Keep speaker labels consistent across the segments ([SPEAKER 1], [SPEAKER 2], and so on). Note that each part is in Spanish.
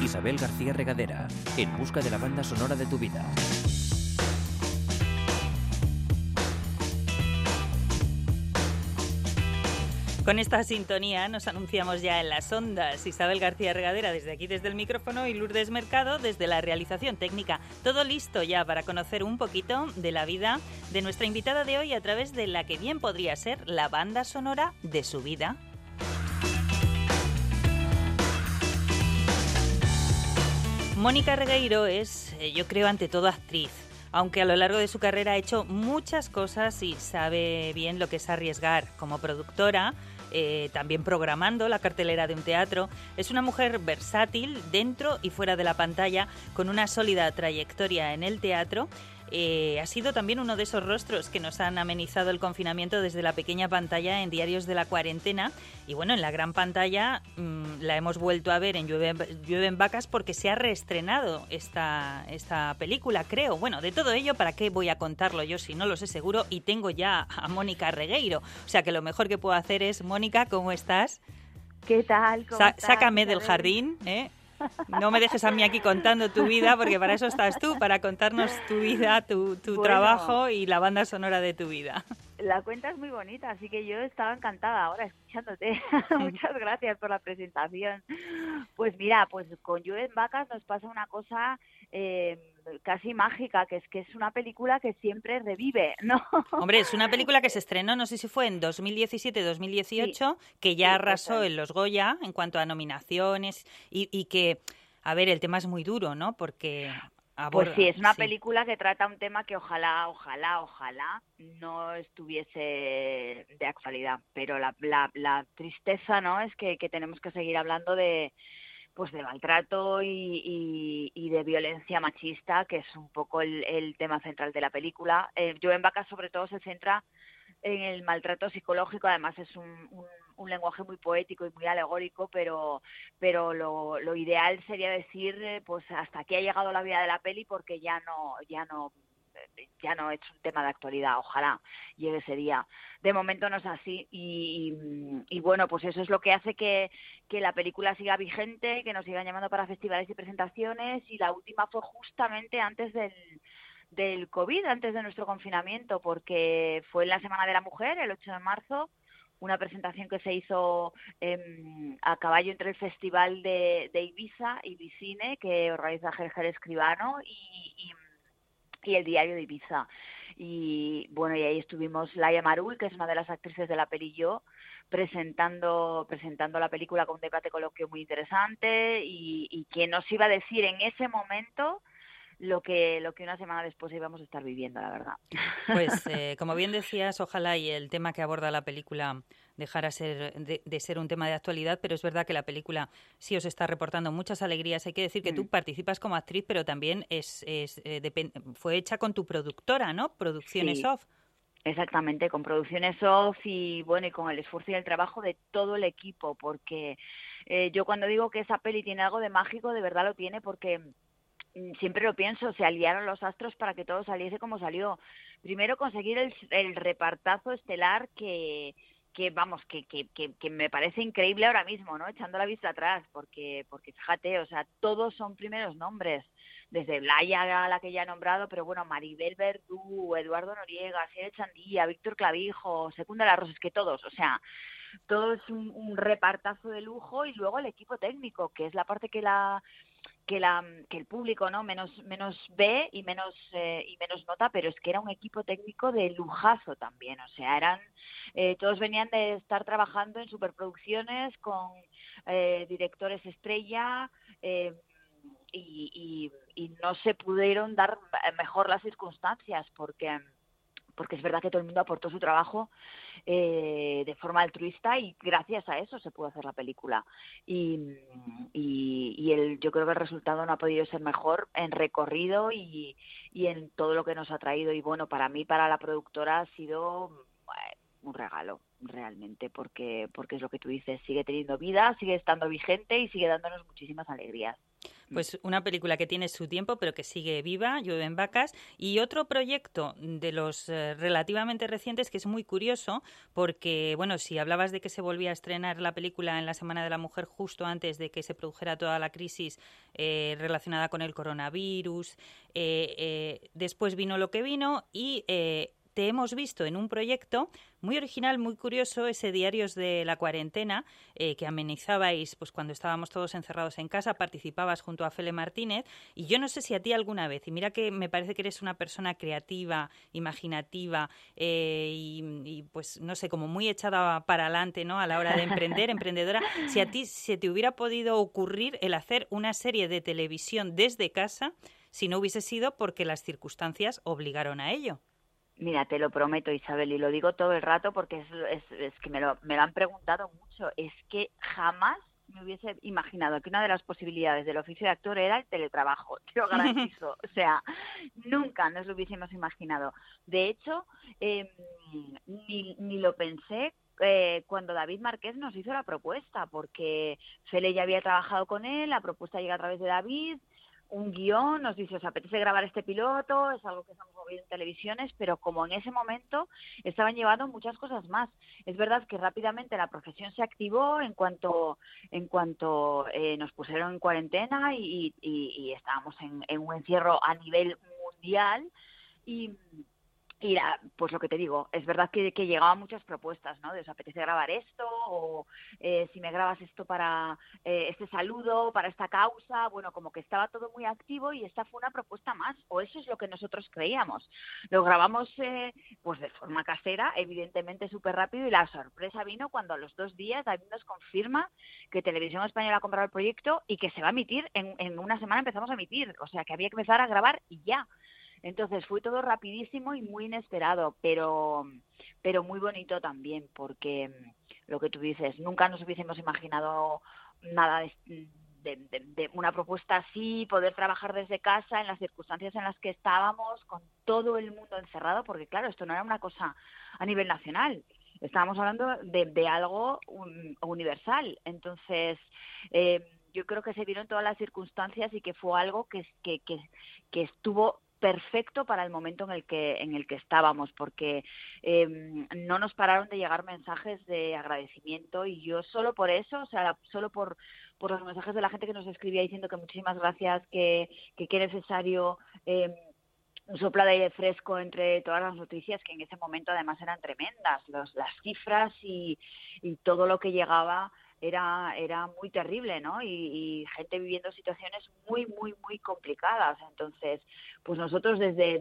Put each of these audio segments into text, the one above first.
[SPEAKER 1] Isabel García Regadera, en busca de la banda sonora de tu vida.
[SPEAKER 2] Con esta sintonía nos anunciamos ya en las ondas. Isabel García Regadera desde aquí, desde el micrófono, y Lourdes Mercado desde la realización técnica. Todo listo ya para conocer un poquito de la vida de nuestra invitada de hoy a través de la que bien podría ser la banda sonora de su vida. Mónica Regueiro es, yo creo, ante todo actriz. Aunque a lo largo de su carrera ha hecho muchas cosas y sabe bien lo que es arriesgar. Como productora, también programando la cartelera de un teatro, es una mujer versátil dentro y fuera de la pantalla, con una sólida trayectoria en el teatro. Ha sido también uno de esos rostros que nos han amenizado el confinamiento desde la pequeña pantalla en Diarios de la Cuarentena, y bueno, en la gran pantalla la hemos vuelto a ver en Llueven vacas, porque se ha reestrenado esta película, creo. Bueno, de todo ello, ¿para qué voy a contarlo yo si no lo sé seguro? Y tengo ya a Mónica Regueiro, o sea que lo mejor que puedo hacer es, Mónica, ¿cómo estás?
[SPEAKER 3] ¿Qué tal? ¿Cómo estás,
[SPEAKER 2] sácame
[SPEAKER 3] Isabel?
[SPEAKER 2] del jardín, ¿eh? No me dejes a mí aquí contando tu vida, porque para eso estás tú, para contarnos tu vida, tu
[SPEAKER 3] Bueno,
[SPEAKER 2] trabajo y la banda sonora de tu vida.
[SPEAKER 3] La cuenta es muy bonita, así que yo estaba encantada ahora escuchándote. Muchas gracias por la presentación. Pues mira, pues con Llueven vacas nos pasa una cosa casi mágica, que es una película que siempre revive, ¿no?
[SPEAKER 2] Hombre, es una película que se estrenó, no sé si fue en 2017-2018, que ya arrasó en los Goya en cuanto a nominaciones y que, a ver, el tema es muy duro, ¿no? Porque
[SPEAKER 3] pues sí, es una
[SPEAKER 2] sí.
[SPEAKER 3] película que trata un tema que ojalá no estuviese de actualidad, pero la tristeza, ¿no? Es que tenemos que seguir hablando de maltrato y de violencia machista, que es un poco el tema central de la película. Llueven vacas sobre todo se centra en el maltrato psicológico. Además es un lenguaje muy poético y muy alegórico, pero lo ideal sería decir pues hasta aquí ha llegado la vida de la peli, porque ya no es un tema de actualidad. Ojalá llegue ese día. De momento no es así, y bueno, pues eso es lo que hace que la película siga vigente, que nos sigan llamando para festivales y presentaciones, y la última fue justamente antes del COVID, antes de nuestro confinamiento, porque fue en la Semana de la Mujer, el 8 de marzo, una presentación que se hizo a caballo entre el Festival de Ibiza, Ibicine, que organiza Gerger Escribano, y el Diario de Ibiza. Y bueno, y ahí estuvimos Laia Marul, que es una de las actrices de la peli, y yo, presentando la película, con un debate coloquio muy interesante, y que nos iba a decir en ese momento lo que una semana después íbamos a estar viviendo, la verdad.
[SPEAKER 2] Pues como bien decías, ojalá y el tema que aborda la película dejara de ser un tema de actualidad, pero es verdad que la película sí os está reportando muchas alegrías. Hay que decir que tú participas como actriz, pero también fue hecha con tu productora, ¿no? Producciones
[SPEAKER 3] Sí.
[SPEAKER 2] Off.
[SPEAKER 3] Exactamente, con Producciones Off, y bueno, y con el esfuerzo y el trabajo de todo el equipo, porque yo cuando digo que esa peli tiene algo de mágico, de verdad lo tiene, porque siempre lo pienso, se aliaron los astros para que todo saliese como salió. Primero, conseguir el repartazo estelar que vamos, que me parece increíble ahora mismo, ¿no? Echando la vista atrás, porque fíjate, o sea, todos son primeros nombres, desde Blaya, a la que ya he nombrado, pero bueno, Maribel Verdú, Eduardo Noriega, Asier Echandía, Víctor Clavijo, Secunda La Rosa, es que todos, o sea, todo es un repartazo de lujo. Y luego el equipo técnico, que es la parte que el público, ¿no?, menos ve y menos nota, pero es que era un equipo técnico de lujazo también. O sea, todos venían de estar trabajando en superproducciones con directores estrella, y no se pudieron dar mejor las circunstancias, porque es verdad que todo el mundo aportó su trabajo de forma altruista, y gracias a eso se pudo hacer la película. Y yo creo que el resultado no ha podido ser mejor en recorrido y en todo lo que nos ha traído. Y bueno, para mí, para la productora, ha sido un regalo, realmente, porque es lo que tú dices, sigue teniendo vida, sigue estando vigente y sigue dándonos muchísimas alegrías.
[SPEAKER 2] Pues una película que tiene su tiempo, pero que sigue viva, Llueven vacas. Y otro proyecto de los relativamente recientes que es muy curioso, porque, bueno, si hablabas de que se volvía a estrenar la película en la Semana de la Mujer justo antes de que se produjera toda la crisis relacionada con el coronavirus, después vino lo que vino y te hemos visto en un proyecto muy original, muy curioso, ese Diarios de la Cuarentena, que amenizabais pues cuando estábamos todos encerrados en casa, participabas junto a Fele Martínez, y yo no sé si a ti alguna vez, y mira que me parece que eres una persona creativa, imaginativa, y pues no sé, como muy echada para adelante, ¿no?, a la hora de emprender, emprendedora, si a ti se te hubiera podido ocurrir el hacer una serie de televisión desde casa, si no hubiese sido porque las circunstancias obligaron a ello.
[SPEAKER 3] Mira, te lo prometo, Isabel, y lo digo todo el rato porque es que me lo han preguntado mucho. Es que jamás me hubiese imaginado que una de las posibilidades del oficio de actor era el teletrabajo, te lo garantizo. O sea, nunca nos lo hubiésemos imaginado. De hecho, ni lo pensé cuando David Marqués nos hizo la propuesta, porque Fele ya había trabajado con él, la propuesta llega a través de David, un guión, nos dice, ¿os apetece grabar este piloto? Es algo que estamos moviendo en televisiones, pero como en ese momento estaban llevando muchas cosas más. Es verdad que rápidamente la profesión se activó en cuanto nos pusieron en cuarentena y estábamos en un encierro a nivel mundial y pues lo que te digo, es verdad que llegaban muchas propuestas, ¿no? De ¿os apetece grabar esto? O si me grabas esto para este saludo, para esta causa. Bueno, como que estaba todo muy activo y esta fue una propuesta más, o eso es lo que nosotros creíamos. Lo grabamos pues de forma casera, evidentemente súper rápido, y la sorpresa vino cuando a los 2 días David nos confirma que Televisión Española ha comprado el proyecto y que se va a emitir, en una semana empezamos a emitir, o sea que había que empezar a grabar y ya. Entonces fue todo rapidísimo y muy inesperado, pero muy bonito también, porque lo que tú dices, nunca nos hubiésemos imaginado nada de una propuesta así, poder trabajar desde casa en las circunstancias en las que estábamos, con todo el mundo encerrado, porque claro, esto no era una cosa a nivel nacional, estábamos hablando de algo universal. Entonces, yo creo que se vieron todas las circunstancias y que fue algo que estuvo perfecto para el momento en el que estábamos, porque no nos pararon de llegar mensajes de agradecimiento, y yo solo por eso, o sea, solo por los mensajes de la gente que nos escribía diciendo que muchísimas gracias, que qué necesario, un soplo de aire fresco entre todas las noticias, que en ese momento además eran tremendas, las cifras y todo lo que llegaba era muy terrible, ¿no? Y gente viviendo situaciones muy, muy, muy complicadas. Entonces, pues nosotros desde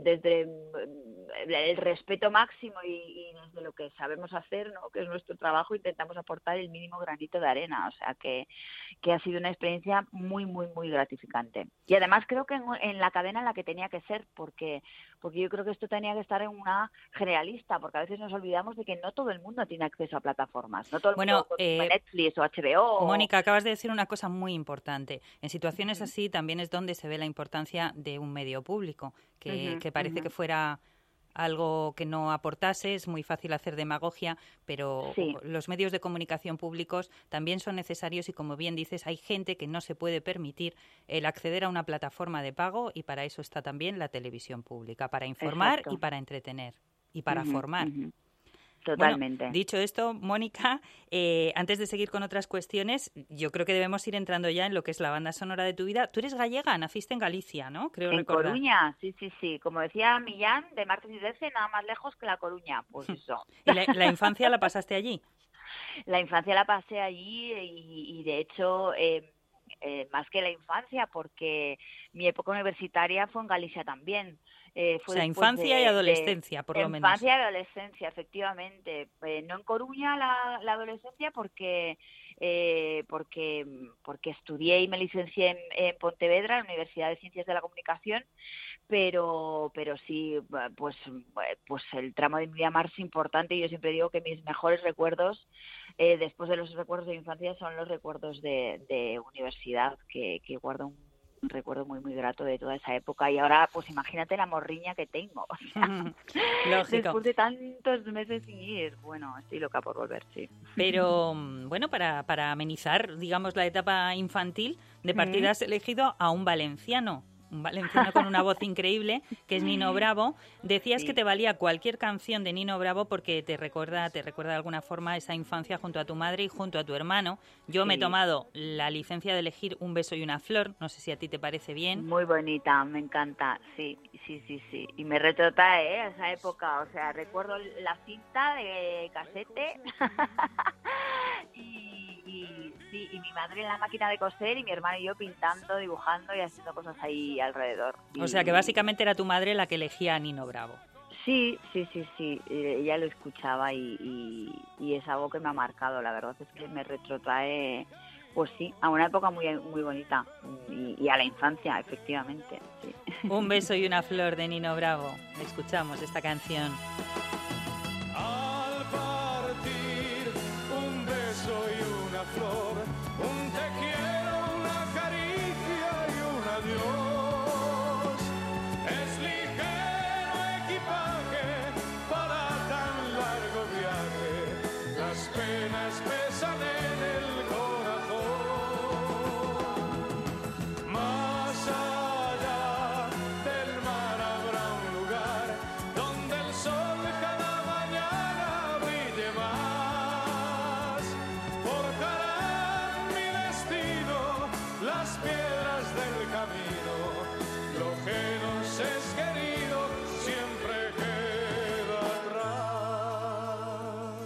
[SPEAKER 3] el respeto máximo y desde lo que sabemos hacer, ¿no?, que es nuestro trabajo, intentamos aportar el mínimo granito de arena. O sea que ha sido una experiencia muy, muy, muy gratificante. Y además creo que en la cadena en la que tenía que ser, porque yo creo que esto tenía que estar en una generalista, porque a veces nos olvidamos de que no todo el mundo tiene acceso a plataformas, no todo el mundo consume Netflix o HBO.
[SPEAKER 2] Mónica, acabas de decir una cosa muy importante. En situaciones así también es donde se ve la importancia de un medio público, que parece que fuera algo que no aportase. Es muy fácil hacer demagogia, pero los medios de comunicación públicos también son necesarios, y como bien dices, hay gente que no se puede permitir el acceder a una plataforma de pago, y para eso está también la televisión pública, para informar y para entretener y para formar.
[SPEAKER 3] Totalmente.
[SPEAKER 2] Bueno, dicho esto, Mónica, antes de seguir con otras cuestiones, yo creo que debemos ir entrando ya en lo que es la banda sonora de tu vida. Tú eres gallega, naciste en Galicia, ¿no? Creo recordar.
[SPEAKER 3] En Coruña, sí. Como decía Millán, de Martes y Trece, nada más lejos que La Coruña. Pues eso.
[SPEAKER 2] ¿Y la infancia la pasaste allí?
[SPEAKER 3] La infancia la pasé allí y de hecho, más que la infancia, porque mi época universitaria fue en Galicia también.
[SPEAKER 2] O sea, infancia y adolescencia, por lo menos.
[SPEAKER 3] Infancia y adolescencia, efectivamente. No en Coruña la adolescencia, porque estudié y me licencié en Pontevedra, en la Universidad de Ciencias de la Comunicación, pero sí, pues el tramo de mi vida más importante, y yo siempre digo que mis mejores recuerdos, después de los recuerdos de infancia, son los recuerdos de universidad, que guardo recuerdo muy, muy grato de toda esa época. Y ahora, pues imagínate la morriña que tengo. O sea,
[SPEAKER 2] lógico.
[SPEAKER 3] Después de tantos meses sin ir, bueno, estoy loca por volver, sí.
[SPEAKER 2] Pero bueno, para amenizar, digamos, la etapa infantil, de partida has elegido a un valenciano con una voz increíble, que es Nino Bravo. Decías
[SPEAKER 3] Sí.
[SPEAKER 2] que te valía cualquier canción de Nino Bravo porque te recuerda de alguna forma esa infancia junto a tu madre y junto a tu hermano. Yo me he
[SPEAKER 3] Sí.
[SPEAKER 2] tomado la licencia de elegir Un beso y una flor, no sé si a ti te parece bien.
[SPEAKER 3] Muy bonita, me encanta, sí. Y me retrotrae a esa época, o sea, recuerdo la cinta de casete y mi madre en la máquina de coser y mi hermano y yo pintando, dibujando y haciendo cosas ahí alrededor.
[SPEAKER 2] O sea que básicamente era tu madre la que elegía a Nino Bravo.
[SPEAKER 3] Sí, ella lo escuchaba y es algo que me ha marcado, la verdad es que me retrotrae, pues sí, a una época muy, muy bonita y a la infancia, efectivamente. Sí.
[SPEAKER 2] Un beso y una flor de Nino Bravo. Escuchamos esta canción.
[SPEAKER 4] Al partir, un beso y una flor, un te quiero, una caricia y un adiós. Es ligero equipaje para tan largo viaje, las penas pesan en el corazón. Más allá del mar habrá un lugar donde el sol cada mañana brille más. Forjarán mi destino las piedras del camino. Lo que nos es querido siempre queda atrás.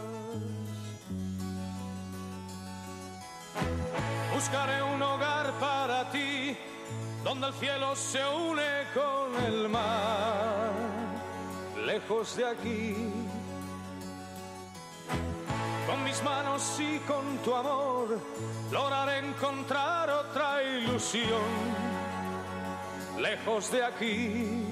[SPEAKER 4] Buscaré un hogar para ti, donde el cielo se une con el mar, lejos de aquí. Con mis manos y con tu amor lograré encontrar otra ilusión, lejos de aquí.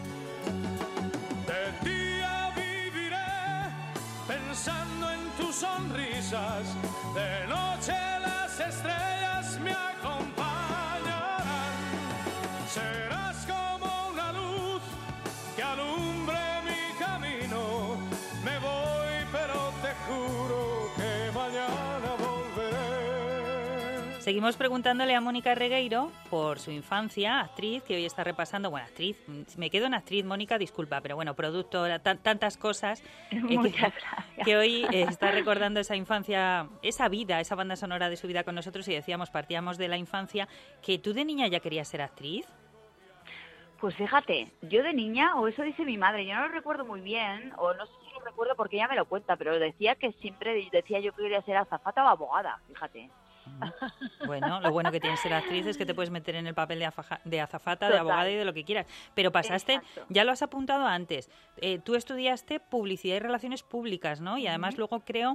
[SPEAKER 4] De día viviré pensando en tus sonrisas, de noche las estrellas me acompañarán. Serás como una luz que alumbre mi camino. Me voy, pero te juro que mañana volveré.
[SPEAKER 2] Seguimos preguntándole a Mónica Regueiro por su infancia, actriz, que hoy está repasando, bueno, actriz, me quedo en actriz, Mónica, disculpa, pero bueno, productora, tantas cosas,
[SPEAKER 3] Muchas gracias.
[SPEAKER 2] que hoy está recordando esa infancia, esa vida, esa banda sonora de su vida con nosotros y decíamos, partíamos de la infancia, que tú de niña ya querías ser actriz.
[SPEAKER 3] Pues fíjate, yo de niña, o eso dice mi madre, yo no lo recuerdo muy bien, o no sé si lo recuerdo porque ella me lo cuenta, pero decía que siempre decía yo que quería ser azafata o abogada, fíjate.
[SPEAKER 2] Bueno, lo bueno que tienes ser actriz es que te puedes meter en el papel de azafata, de
[SPEAKER 3] Total.
[SPEAKER 2] abogada y de lo que quieras. Pero pasaste,
[SPEAKER 3] Exacto.
[SPEAKER 2] ya lo has apuntado antes, tú estudiaste publicidad y relaciones públicas, ¿no? Y además luego creo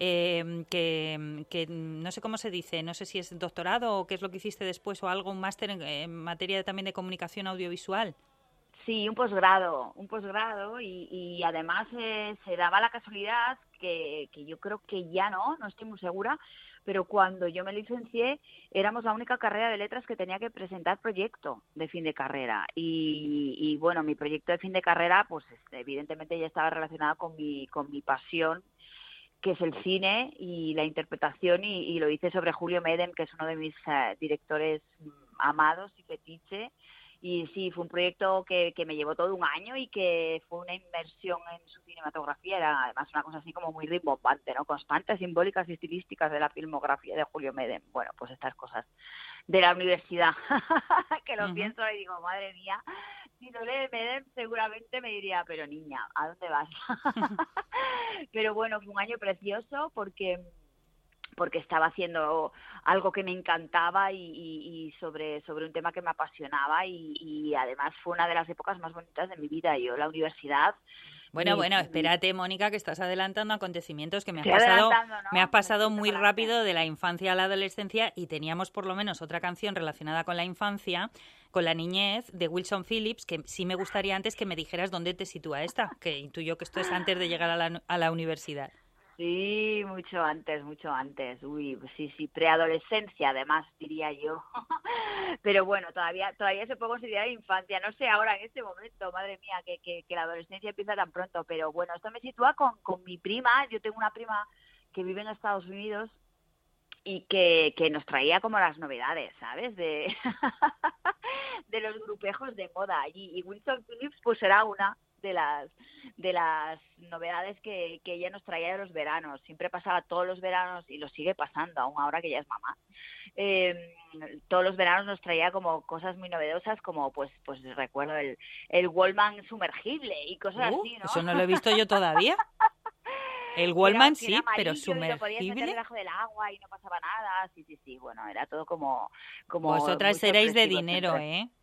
[SPEAKER 2] que no sé cómo se dice, no sé si es doctorado o qué es lo que hiciste después o algo, un máster en materia también de comunicación audiovisual.
[SPEAKER 3] Sí, un posgrado y además se daba la casualidad que yo creo que ya no estoy muy segura, pero cuando yo me licencié éramos la única carrera de letras que tenía que presentar proyecto de fin de carrera y bueno, mi proyecto de fin de carrera pues evidentemente ya estaba relacionado con mi pasión, que es el cine y la interpretación y lo hice sobre Julio Medem, que es uno de mis directores amados y fetiche. Y sí, fue un proyecto que me llevó todo un año y que fue una inmersión en su cinematografía. Era además una cosa así como muy rimbombante, ¿no? Constantes, simbólicas y estilísticas de la filmografía de Julio Medem. Bueno, pues estas cosas de la universidad, que lo pienso y digo, madre mía, si no lee Medem seguramente me diría, pero niña, ¿a dónde vas? Pero bueno, fue un año precioso porque estaba haciendo algo que me encantaba y sobre un tema que me apasionaba y además fue una de las épocas más bonitas de mi vida. Yo la universidad...
[SPEAKER 2] Bueno, espérate, Mónica, que estás adelantando acontecimientos que me
[SPEAKER 3] ¿no?
[SPEAKER 2] has pasado muy rápido de la infancia a la adolescencia y teníamos por lo menos otra canción relacionada con la infancia, con la niñez, de Wilson Phillips, que sí me gustaría antes que me dijeras dónde te sitúa esta, que intuyo que esto es antes de llegar a la universidad.
[SPEAKER 3] Sí, mucho antes, mucho antes. Uy, sí, preadolescencia, además, diría yo. Pero bueno, todavía se puede considerar infancia. No sé ahora, en este momento, madre mía, que la adolescencia empieza tan pronto. Pero bueno, esto me sitúa con mi prima. Yo tengo una prima que vive en Estados Unidos y que nos traía como las novedades, ¿sabes? De los grupejos de moda allí. Y Wilson Phillips pues era una de las novedades que ella nos traía de los veranos. Siempre pasaba todos los veranos y lo sigue pasando, aún ahora que ya es mamá. Todos los veranos nos traía como cosas muy novedosas, como pues recuerdo el Wallman sumergible y cosas así, ¿no?
[SPEAKER 2] Eso no lo he visto yo todavía. El
[SPEAKER 3] Que
[SPEAKER 2] Wallman
[SPEAKER 3] era
[SPEAKER 2] sí, pero
[SPEAKER 3] amarillo y lo podías meter
[SPEAKER 2] sumergible.
[SPEAKER 3] debajo del agua y no pasaba nada. Sí, bueno, era todo como muy
[SPEAKER 2] Vosotras seréis de
[SPEAKER 3] sorpresivo
[SPEAKER 2] dinero,
[SPEAKER 3] siempre.
[SPEAKER 2] ¿eh?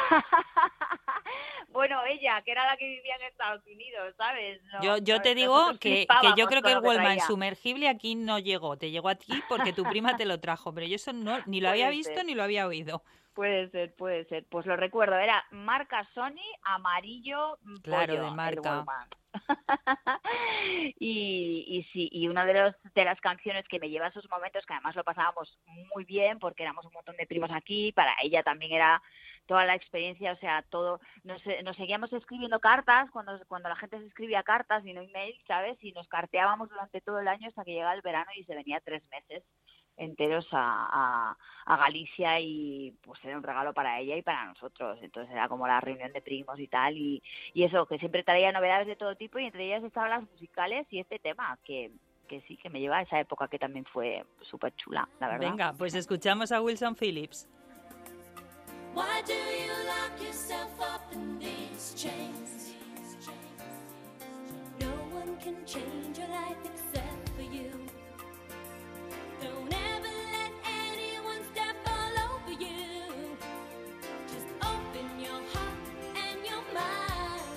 [SPEAKER 3] Bueno, ella, que era la que vivía en Estados Unidos, ¿sabes?
[SPEAKER 2] Yo te digo
[SPEAKER 3] Nosotros
[SPEAKER 2] que yo
[SPEAKER 3] flipábamos
[SPEAKER 2] creo que
[SPEAKER 3] con
[SPEAKER 2] el
[SPEAKER 3] lo que
[SPEAKER 2] Wallman
[SPEAKER 3] traía.
[SPEAKER 2] sumergible aquí no llegó. Te llegó a ti porque tu prima te lo trajo, pero yo eso no, ni lo había
[SPEAKER 3] Puede
[SPEAKER 2] visto
[SPEAKER 3] ser,
[SPEAKER 2] ni lo había oído.
[SPEAKER 3] puede ser, puede ser. Pues lo recuerdo, era marca Sony, amarillo,
[SPEAKER 2] Claro, de
[SPEAKER 3] pollo, el
[SPEAKER 2] marca.
[SPEAKER 3] Wallman. Y sí, y una de las canciones que me lleva a esos momentos, que además lo pasábamos muy bien porque éramos un montón de primos aquí, para ella también era toda la experiencia, o sea, todo, nos seguíamos escribiendo cartas cuando la gente se escribía cartas y no emails, ¿sabes? Y nos carteábamos durante todo el año hasta que llegaba el verano y se venía 3 meses enteros a Galicia, y pues era un regalo para ella y para nosotros. Entonces era como la reunión de primos y tal, y eso, que siempre traía novedades de todo tipo, y entre ellas estaban las musicales y este tema que sí, que me lleva a esa época que también fue súper chula, la verdad.
[SPEAKER 2] Venga, pues escuchamos a Wilson Phillips.
[SPEAKER 5] Why do you lock yourself up in these chains? No one can change your life except for you. Don't ever let anyone step all over you. Just open your heart and your mind.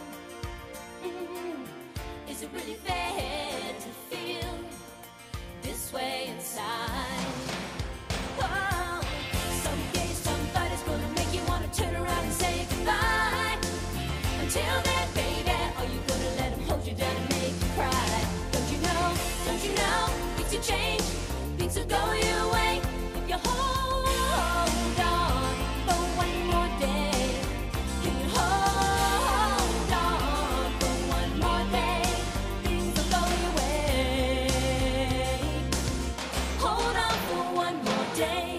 [SPEAKER 5] Is it really fair to feel this way inside? Oh, someday somebody's gonna make you wanna turn around and say goodbye. Until then, baby, are you gonna let them hold you down and make you cry? Don't you know, things will change, things will go your way if you hold on for one more day. Can you hold on for one more day? Things will go your way. Hold on for one more day.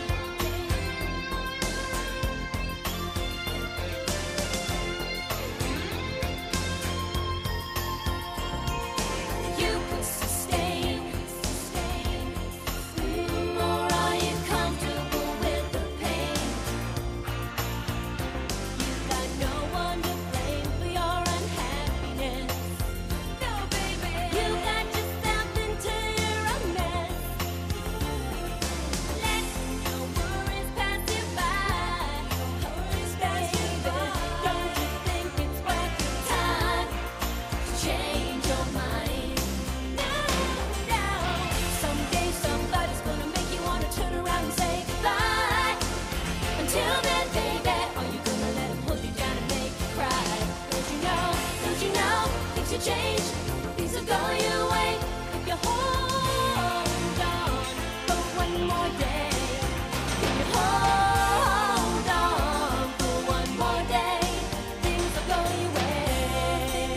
[SPEAKER 5] You could sustain, or are you comfortable with the pain? You got no one to blame for your unhappiness. No, baby, you got yourself into a mess. Let your worries pass you by. Baby, don't you think it's worth your time to change your mind? No. Someday somebody's gonna make you wanna turn around and say goodbye. Until then, baby, are you gonna let them hold you down and make you cry? Don't you know, things will change, things will go your way if you hold on for one more day. If you hold on for one more day, things will go your way.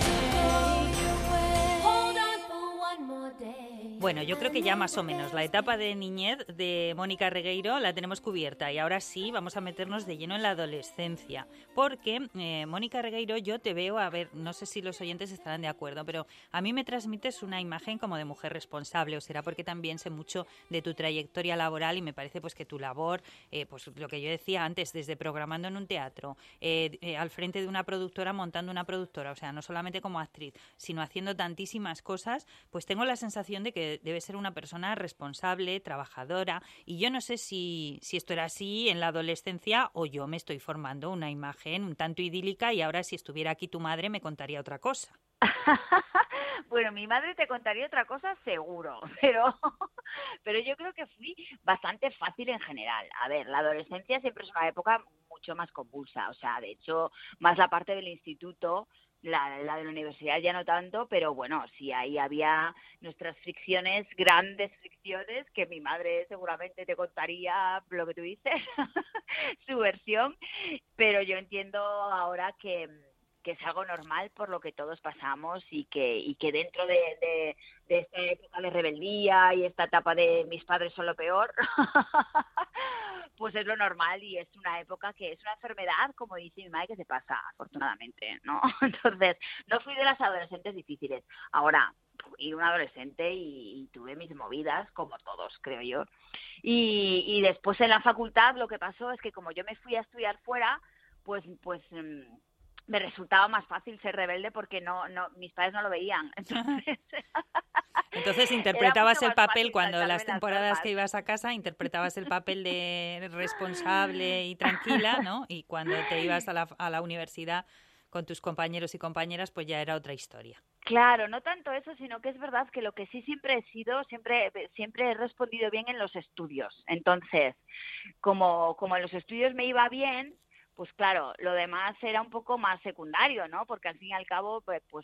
[SPEAKER 5] Hold on for one more day.
[SPEAKER 2] Bueno, yo creo que ya más o menos la etapa de niñez de Mónica Regueiro la tenemos cubierta y ahora sí vamos a meternos de lleno en la adolescencia, porque Mónica Regueiro, yo te veo, a ver, no sé si los oyentes estarán de acuerdo, pero a mí me transmites una imagen como de mujer responsable, o será porque también sé mucho de tu trayectoria laboral y me parece pues que tu labor, pues lo que yo decía antes, desde programando en un teatro, al frente de una productora, montando una productora, o sea, no solamente como actriz, sino haciendo tantísimas cosas, pues tengo la sensación de que debe ser una persona responsable, trabajadora, y yo no sé si esto era así en la adolescencia o yo me estoy formando una imagen un tanto idílica y ahora si estuviera aquí tu madre me contaría otra cosa.
[SPEAKER 3] Bueno, mi madre te contaría otra cosa seguro, pero yo creo que fui bastante fácil en general. A ver, la adolescencia siempre es una época mucho más convulsa, o sea, de hecho, más la parte del instituto La de la universidad ya no tanto, pero bueno, sí, ahí había nuestras fricciones, grandes fricciones, que mi madre seguramente te contaría lo que tú dices, su versión, pero yo entiendo ahora que es algo normal por lo que todos pasamos y que dentro de esta época de rebeldía y esta etapa de mis padres son lo peor, pues es lo normal y es una época que es una enfermedad, como dice mi madre, que se pasa, afortunadamente, ¿no? Entonces, no fui de las adolescentes difíciles. Ahora, fui una adolescente y tuve mis movidas, como todos, creo yo. Y después en la facultad lo que pasó es que como yo me fui a estudiar fuera, pues me resultaba más fácil ser rebelde porque no mis padres no lo veían.
[SPEAKER 2] Entonces interpretabas el papel cuando
[SPEAKER 3] saltarme
[SPEAKER 2] las temporadas que ibas a casa, interpretabas el papel de responsable y tranquila, ¿no? Y cuando te ibas a la universidad con tus compañeros y compañeras, pues ya era otra historia.
[SPEAKER 3] Claro, no tanto eso, sino que es verdad que lo que sí siempre he sido, siempre he respondido bien en los estudios. Entonces, como en los estudios me iba bien, pues claro, lo demás era un poco más secundario, ¿no? Porque al fin y al cabo,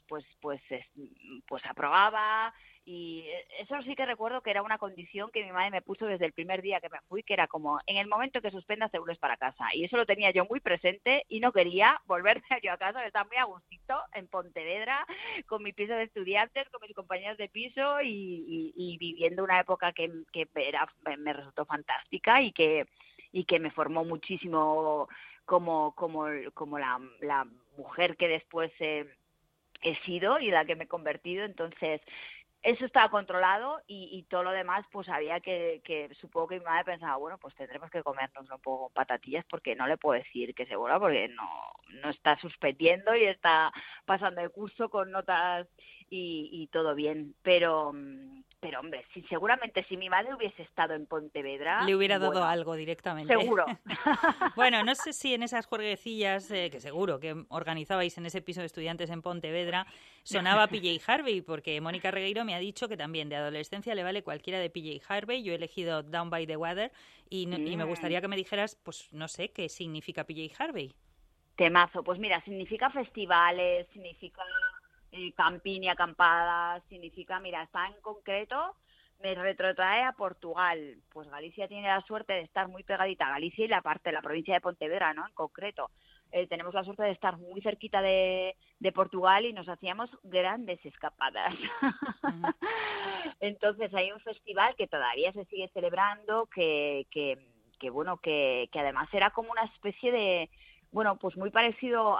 [SPEAKER 3] pues aprobaba, y eso sí que recuerdo que era una condición que mi madre me puso desde el primer día que me fui, que era como, en el momento que suspendas te vuelves para casa, y eso lo tenía yo muy presente y no quería volverme yo a casa, estaba muy a gustito en Pontevedra, con mi piso de estudiantes, con mis compañeros de piso y viviendo una época que me resultó fantástica y que me formó muchísimo como la mujer que después he sido y la que me he convertido. Entonces eso estaba controlado y todo lo demás pues había que supongo que mi madre pensaba, bueno, pues tendremos que comernos un poco con patatillas porque no le puedo decir que se vuelva porque no está suspendiendo y está pasando el curso con notas y todo bien, pero hombre, seguramente si mi madre hubiese estado en Pontevedra...
[SPEAKER 2] Le hubiera dado algo directamente.
[SPEAKER 3] Seguro.
[SPEAKER 2] Bueno, no sé si en esas juerguecillas, que seguro que organizabais en ese piso de estudiantes en Pontevedra, sonaba PJ Harvey, porque Mónica Regueiro me ha dicho que también de adolescencia le vale cualquiera de PJ Harvey. Yo he elegido Down by the Water y me gustaría que me dijeras, pues no sé, qué significa PJ Harvey.
[SPEAKER 3] Temazo. Pues mira, significa festivales, significa... camping y acampadas, significa, mira, está en concreto, me retrotrae a Portugal, pues Galicia tiene la suerte de estar muy pegadita a Galicia y la provincia de Pontevedra, ¿no? En concreto, tenemos la suerte de estar muy cerquita de Portugal y nos hacíamos grandes escapadas. Uh-huh. Entonces hay un festival que todavía se sigue celebrando, que bueno, que además era como una especie de, bueno, pues muy parecido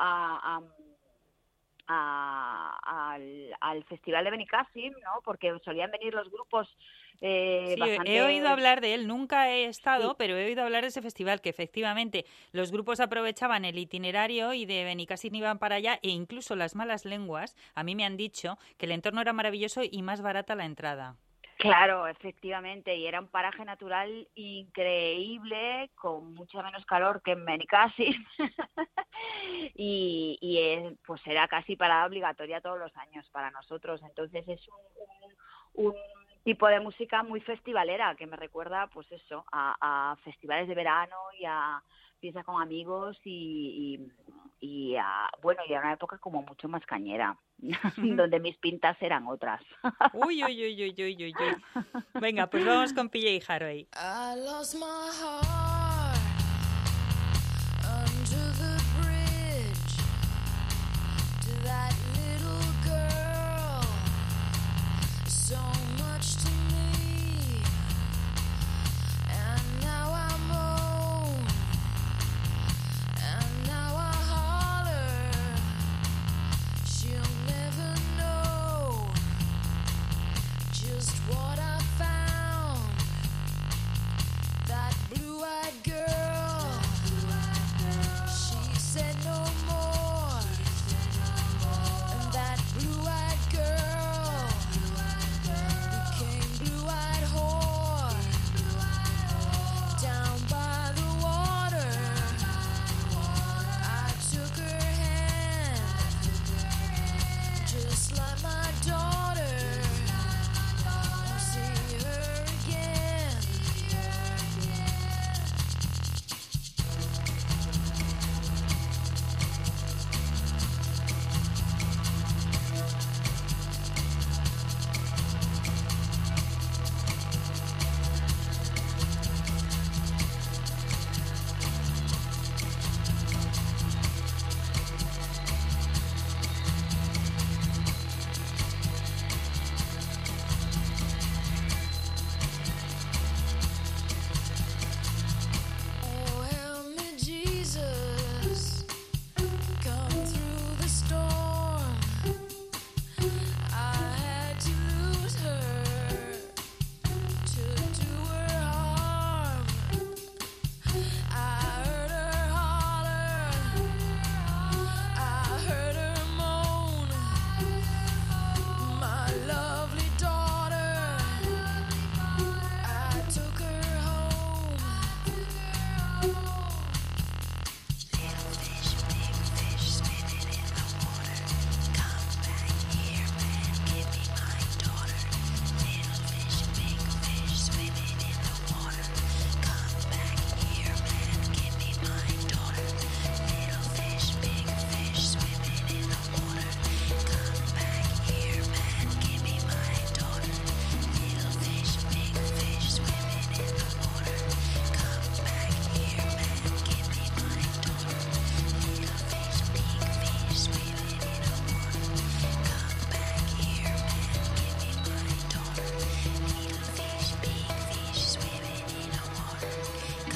[SPEAKER 3] al Festival de Benicàssim, ¿no? Porque solían venir los grupos bastante...
[SPEAKER 2] He oído hablar de él, nunca he estado, sí. Pero he oído hablar de ese festival, que efectivamente los grupos aprovechaban el itinerario y de Benicàssim iban para allá, e incluso las malas lenguas, a mí me han dicho que el entorno era maravilloso y más barata la entrada.
[SPEAKER 3] Claro, efectivamente, y era un paraje natural increíble, con mucha menos calor que en Benicàssim, y pues era casi parada obligatoria todos los años para nosotros. Entonces es un tipo de música muy festivalera que me recuerda, pues eso, a festivales de verano y a fiestas con amigos y a una época como mucho más cañera, donde mis pintas eran otras.
[SPEAKER 2] Uy. Venga, pues vamos con PJ Harvey.
[SPEAKER 5] I lost my heart under the bridge to that little girl, so much to me, and now I'm old, and now I holler, she'll never know just what I found. That blue-eyed girl, she said no more. And that blue-eyed girl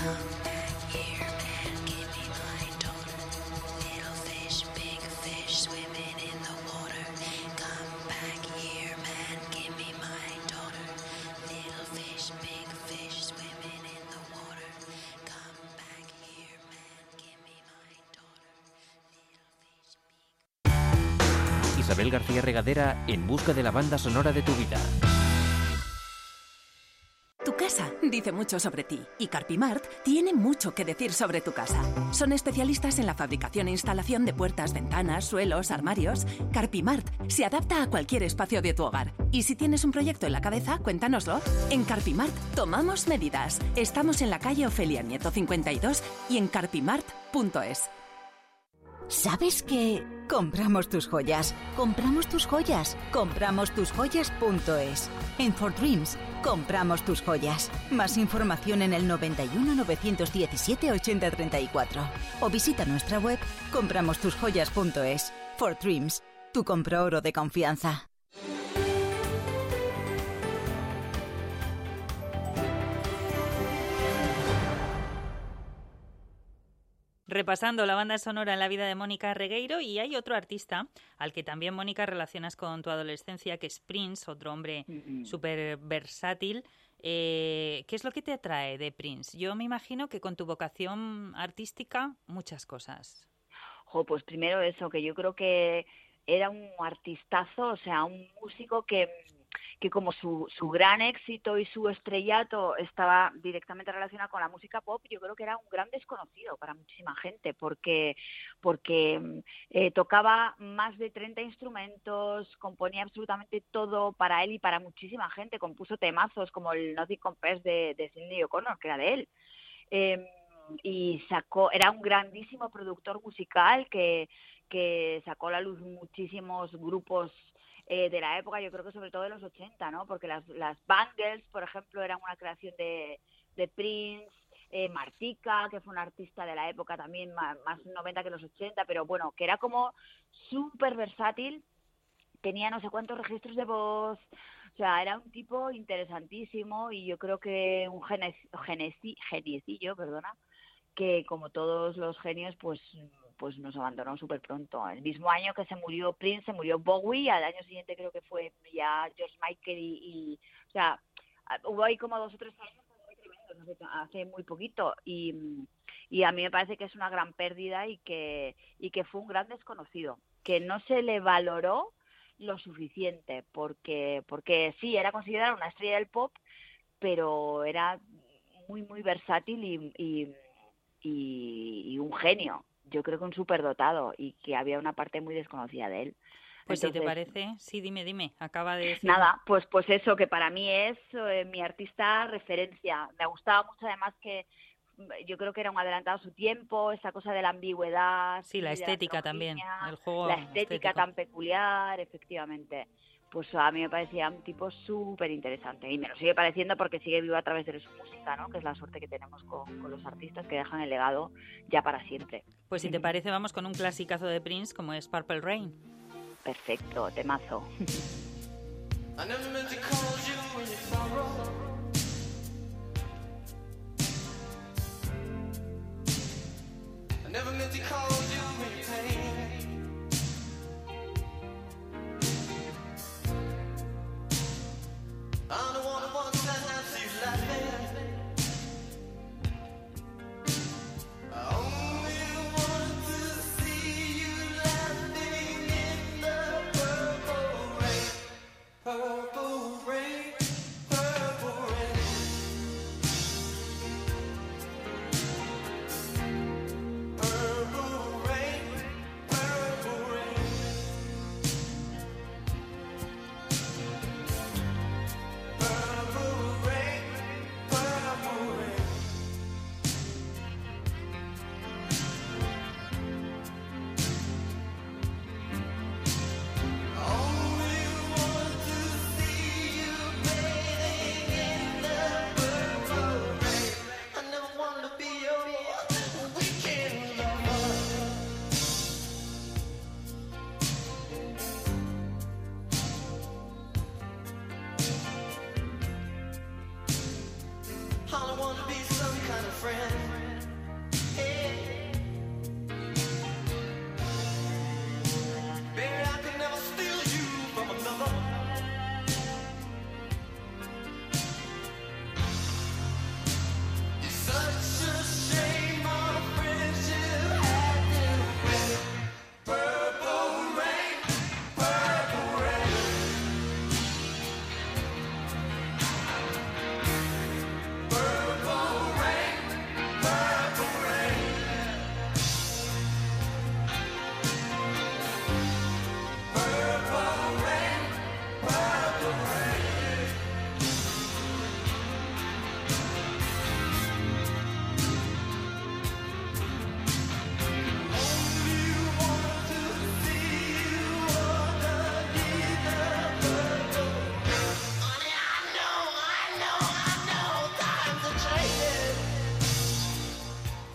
[SPEAKER 1] Isabel García Regadera en busca de la banda sonora de tu vida.
[SPEAKER 6] Tu casa dice mucho sobre ti y Carpimart tiene mucho que decir sobre tu casa. Son especialistas en la fabricación e instalación de puertas, ventanas, suelos, armarios. Carpimart se adapta a cualquier espacio de tu hogar. Y si tienes un proyecto en la cabeza, cuéntanoslo. En Carpimart tomamos medidas. Estamos en la calle Ofelia Nieto 52 y en carpimart.es.
[SPEAKER 7] ¿Sabes que compramos tus joyas? Compramos tus joyas. Compramos tus joyas.es. En For Dreams, compramos tus joyas. Más información en el 91 917 8034. O visita nuestra web compramostusjoyas.es. For Dreams, tu compra-oro de confianza.
[SPEAKER 2] Repasando la banda sonora en la vida de Mónica Regueiro, y hay otro artista al que también, Mónica, relacionas con tu adolescencia, que es Prince, otro hombre súper versátil. ¿Qué es lo que te atrae de Prince? Yo me imagino que con tu vocación artística, muchas cosas.
[SPEAKER 3] Pues primero eso, que yo creo que era un artistazo, o sea, un músico que como su gran éxito y su estrellato estaba directamente relacionado con la música pop, yo creo que era un gran desconocido para muchísima gente, porque tocaba más de 30 instrumentos, componía absolutamente todo para él y para muchísima gente, compuso temazos como el Nothing Compares de Sinéad O'Connor, que era de él, y era un grandísimo productor musical que sacó a la luz muchísimos grupos de la época, yo creo que sobre todo de los 80, ¿no? Porque las Bangles, por ejemplo, eran una creación de Prince, Martika, que fue una artista de la época también, más 90 que los 80, pero bueno, que era como súper versátil, tenía no sé cuántos registros de voz, o sea, era un tipo interesantísimo y yo creo que un geniecillo, que como todos los genios, pues nos abandonó súper pronto. El mismo año que se murió Prince, se murió Bowie, al año siguiente creo que fue ya George Michael y o sea, hubo ahí como 2 o 3 años muy tremendos, hace muy poquito, y a mí me parece que es una gran pérdida y que fue un gran desconocido, que no se le valoró lo suficiente, porque sí, era considerada una estrella del pop, pero era muy, muy versátil y un genio. Yo creo que un superdotado y que había una parte muy desconocida de él.
[SPEAKER 2] Pues entonces, si te parece, sí, dime, acaba de decir.
[SPEAKER 3] Nada, pues eso, que para mí es mi artista referencia. Me gustaba mucho además que yo creo que era un adelantado a su tiempo, esa cosa de la ambigüedad.
[SPEAKER 2] Sí, la estética también, el juego
[SPEAKER 3] la estética estético. Tan peculiar, efectivamente. Pues a mí me parecía un tipo súper interesante y me lo sigue pareciendo porque sigue vivo a través de su música, ¿no? Que es la suerte que tenemos con los artistas que dejan el legado ya para siempre.
[SPEAKER 2] Pues si te parece, vamos con un clasicazo de Prince como es Purple Rain.
[SPEAKER 3] Perfecto, temazo.
[SPEAKER 8] Purple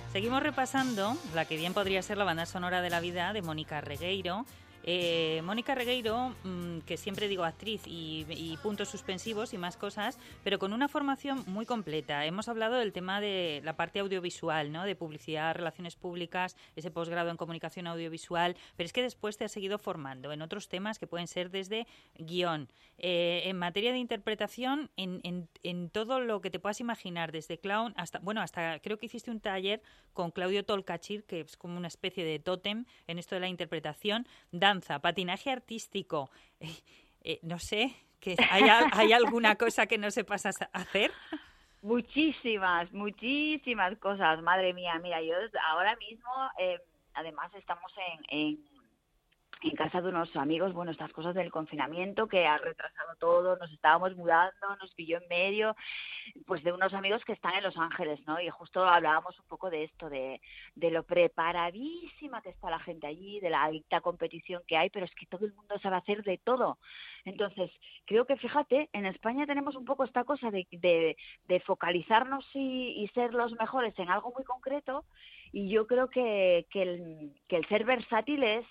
[SPEAKER 2] Seguimos repasando la que bien podría ser la banda sonora de la vida de Mónica Regueiro. Mónica Regueiro, que siempre digo actriz y puntos suspensivos y más cosas, pero con una formación muy completa. Hemos hablado del tema de la parte audiovisual, ¿no? De publicidad, relaciones públicas, ese posgrado en comunicación audiovisual, pero es que después te has seguido formando en otros temas que pueden ser desde guión, en materia de interpretación, en todo lo que te puedas imaginar, desde clown hasta creo que hiciste un taller con Claudio Tolcachir, que es como una especie de tótem en esto de la interpretación, danza, patinaje artístico, no sé, que ¿hay alguna cosa que no sepas hacer?
[SPEAKER 3] Muchísimas cosas, madre mía. Mira, yo ahora mismo, además estamos en casa de unos amigos, bueno, estas cosas del confinamiento que ha retrasado todo, nos estábamos mudando, nos pilló en medio, pues de unos amigos que están en Los Ángeles, ¿no? Y justo hablábamos un poco de esto, de lo preparadísima que está la gente allí, de la alta competición que hay, pero es que todo el mundo sabe hacer de todo. Entonces, creo que, fíjate, en España tenemos un poco esta cosa de focalizarnos y ser los mejores en algo muy concreto, y yo creo que el ser versátil es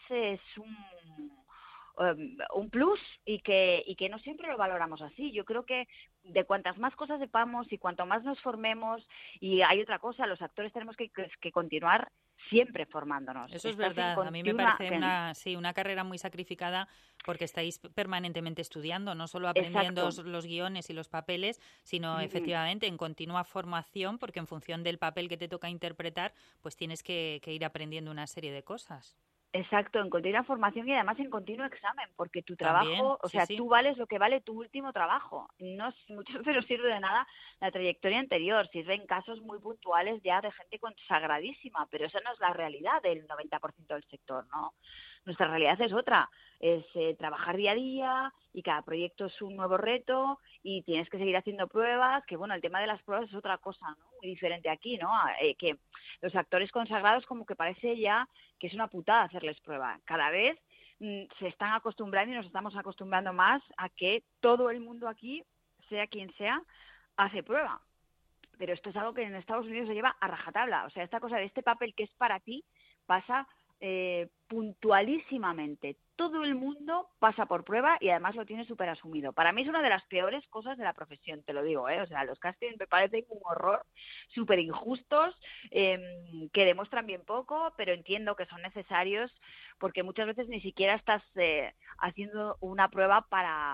[SPEAKER 3] un plus y que no siempre lo valoramos así. Yo creo que de cuantas más cosas sepamos y cuanto más nos formemos, y hay otra cosa, los actores tenemos que continuar siempre formándonos.
[SPEAKER 2] Eso es verdad, a mí me parece una carrera muy sacrificada porque estáis permanentemente estudiando, no solo aprendiendo los guiones y los papeles, sino efectivamente en continua formación, porque en función del papel que te toca interpretar, pues tienes que ir aprendiendo una serie de cosas.
[SPEAKER 3] Exacto, en continua formación y además en continuo examen, porque tu trabajo, también, tú vales lo que vale tu último trabajo. Muchas veces no sirve de nada la trayectoria anterior, sirven casos muy puntuales ya de gente consagradísima, pero esa no es la realidad del 90% del sector, ¿no? Nuestra realidad es otra, es trabajar día a día y cada proyecto es un nuevo reto y tienes que seguir haciendo pruebas, que bueno, el tema de las pruebas es otra cosa, ¿no? Muy diferente aquí, ¿no? Que los actores consagrados como que parece ya que es una putada hacerles prueba. Cada vez se están acostumbrando y nos estamos acostumbrando más a que todo el mundo aquí, sea quien sea, hace prueba. Pero esto es algo que en Estados Unidos se lleva a rajatabla. O sea, esta cosa de este papel que es para ti pasa puntualísimamente. Todo el mundo pasa por prueba y además lo tiene súper asumido. Para mí es una de las peores cosas de la profesión, te lo digo, ¿eh? O sea, los castings me parecen un horror, súper injustos, que demuestran bien poco, pero entiendo que son necesarios porque muchas veces ni siquiera estás haciendo una prueba para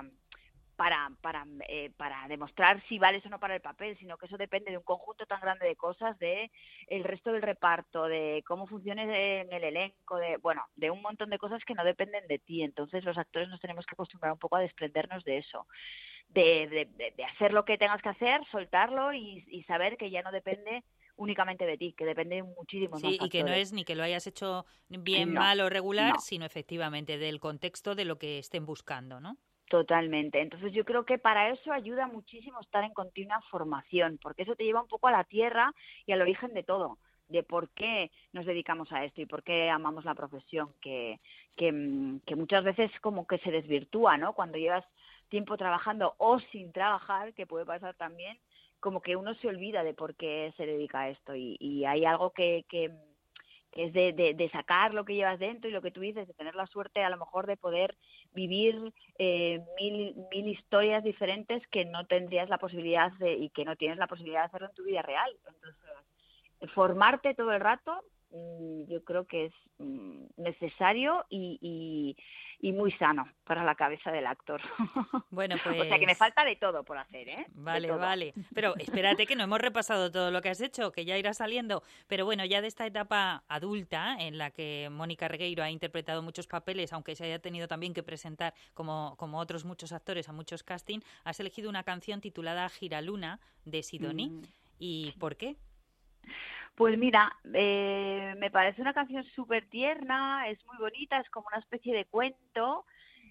[SPEAKER 3] demostrar si vales o no para el papel, sino que eso depende de un conjunto tan grande de cosas, de el resto del reparto, de cómo funcione en el elenco, de un montón de cosas que no dependen de ti. Entonces los actores nos tenemos que acostumbrar un poco a desprendernos de eso, de hacer lo que tengas que hacer, soltarlo y saber que ya no depende únicamente de ti, que depende de muchísimos más factores.
[SPEAKER 2] Y que no es ni que lo hayas hecho bien, mal o regular, sino efectivamente del contexto de lo que estén buscando, ¿no?
[SPEAKER 3] Totalmente. Entonces yo creo que para eso ayuda muchísimo estar en continua formación, porque eso te lleva un poco a la tierra y al origen de todo, de por qué nos dedicamos a esto y por qué amamos la profesión, que muchas veces como que se desvirtúa, ¿no? Cuando llevas tiempo trabajando o sin trabajar, que puede pasar también, como que uno se olvida de por qué se dedica a esto y hay algo que es de sacar lo que llevas dentro y lo que tú dices, de tener la suerte a lo mejor de poder vivir mil historias diferentes que no tendrías la posibilidad y que no tienes la posibilidad de hacerlo en tu vida real. Entonces, formarte todo el rato yo creo que es necesario y muy sano para la cabeza del actor.
[SPEAKER 2] Bueno, pues...
[SPEAKER 3] O sea, que me falta de todo por hacer, ¿eh?
[SPEAKER 2] Vale. Pero espérate que no hemos repasado todo lo que has hecho, que ya irá saliendo. Pero bueno, ya de esta etapa adulta, en la que Mónica Regueiro ha interpretado muchos papeles, aunque se haya tenido también que presentar, como otros muchos actores, a muchos castings, has elegido una canción titulada Giraluna, de Sidoní. ¿Y por qué?
[SPEAKER 3] Pues mira, me parece una canción súper tierna, es muy bonita, es como una especie de cuento.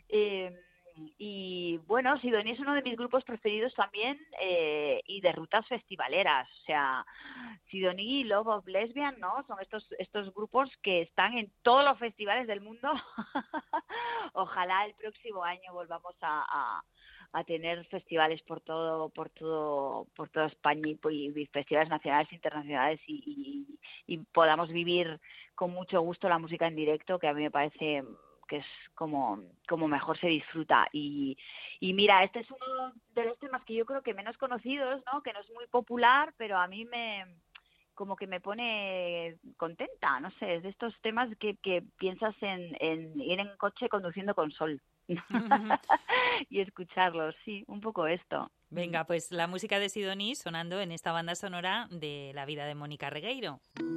[SPEAKER 3] Y bueno, Sidoní es uno de mis grupos preferidos también y de rutas festivaleras. O sea, Sidoní y Love of Lesbian, ¿no? Son estos grupos que están en todos los festivales del mundo. Ojalá el próximo año volvamos a tener festivales por toda España y festivales nacionales e internacionales y podamos vivir con mucho gusto la música en directo, que a mí me parece que es como mejor se disfruta. Y mira, este es uno de los temas que yo creo que menos conocidos, ¿no? Que no es muy popular, pero a mí como que me pone contenta, no sé, es de estos temas que piensas en ir en coche conduciendo con sol y escucharlos, sí, un poco esto.
[SPEAKER 2] Venga, pues la música de Sidoní sonando en esta banda sonora de la vida de Mónica Regueiro.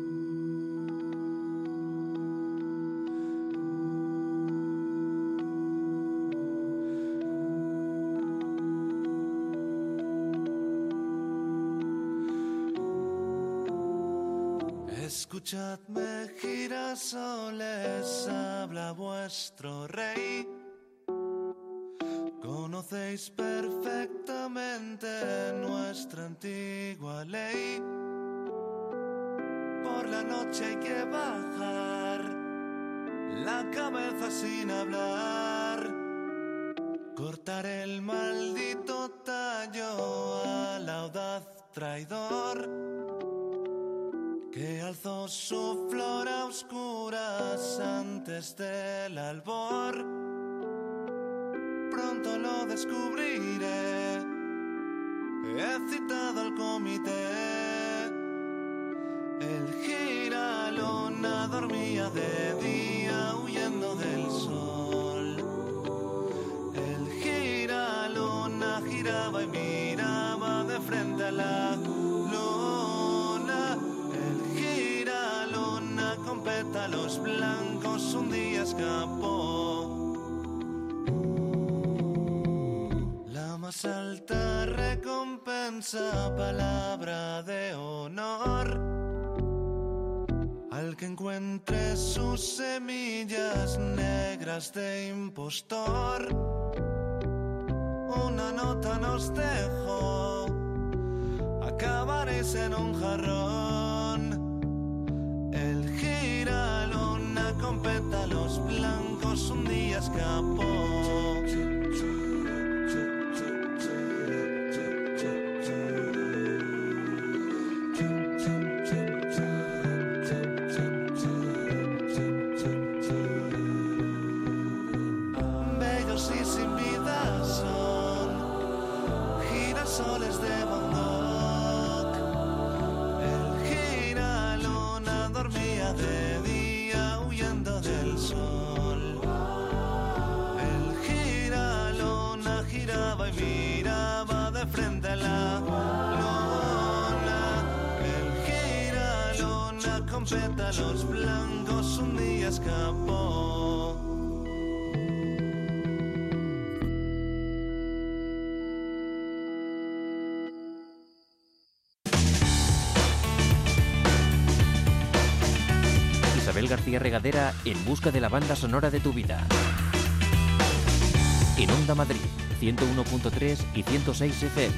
[SPEAKER 8] Escuchadme, girasoles, habla vuestro rey. Conocéis perfectamente nuestra antigua ley. Por la noche hay que bajar la cabeza sin hablar, cortar el maldito tallo al audaz traidor que alzó su flor a oscuras antes del albor. Pronto lo descubriré, he citado al comité. El giralona dormía de día huyendo del sol. El giralona giraba y miraba de frente a la luna. El giralona con pétalos blancos un día escapó. La más alta recompensa, palabra de honor al que encuentre sus semillas negras de impostor. Una nota nos dejó, acabaréis en un jarrón. El giralona con pétalos blancos un día escapó. Bellos y sin vida son girasoles de Van Gogh. El giralona dormía de día huyendo del sol. El giralona giraba y miraba de frente a la luna. El giralona con pétalos blancos un día escapó.
[SPEAKER 1] Isabel García Regadera en busca de la banda sonora de tu vida. En Onda Madrid, 101.3 y 106 FM.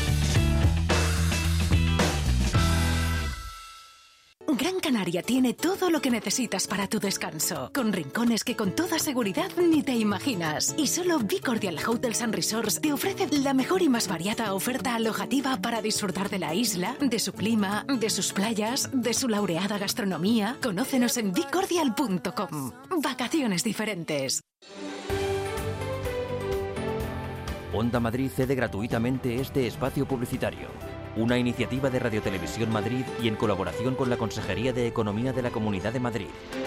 [SPEAKER 6] Gran Canaria tiene todo lo que necesitas para tu descanso, con rincones que con toda seguridad ni te imaginas. Y solo Be Cordial Hotels and Resorts te ofrece la mejor y más variada oferta alojativa para disfrutar de la isla, de su clima, de sus playas, de su laureada gastronomía. Conócenos en becordial.com. Vacaciones diferentes.
[SPEAKER 1] Onda Madrid cede gratuitamente este espacio publicitario. Una iniciativa de Radio Televisión Madrid y en colaboración con la Consejería de Economía de la Comunidad de Madrid.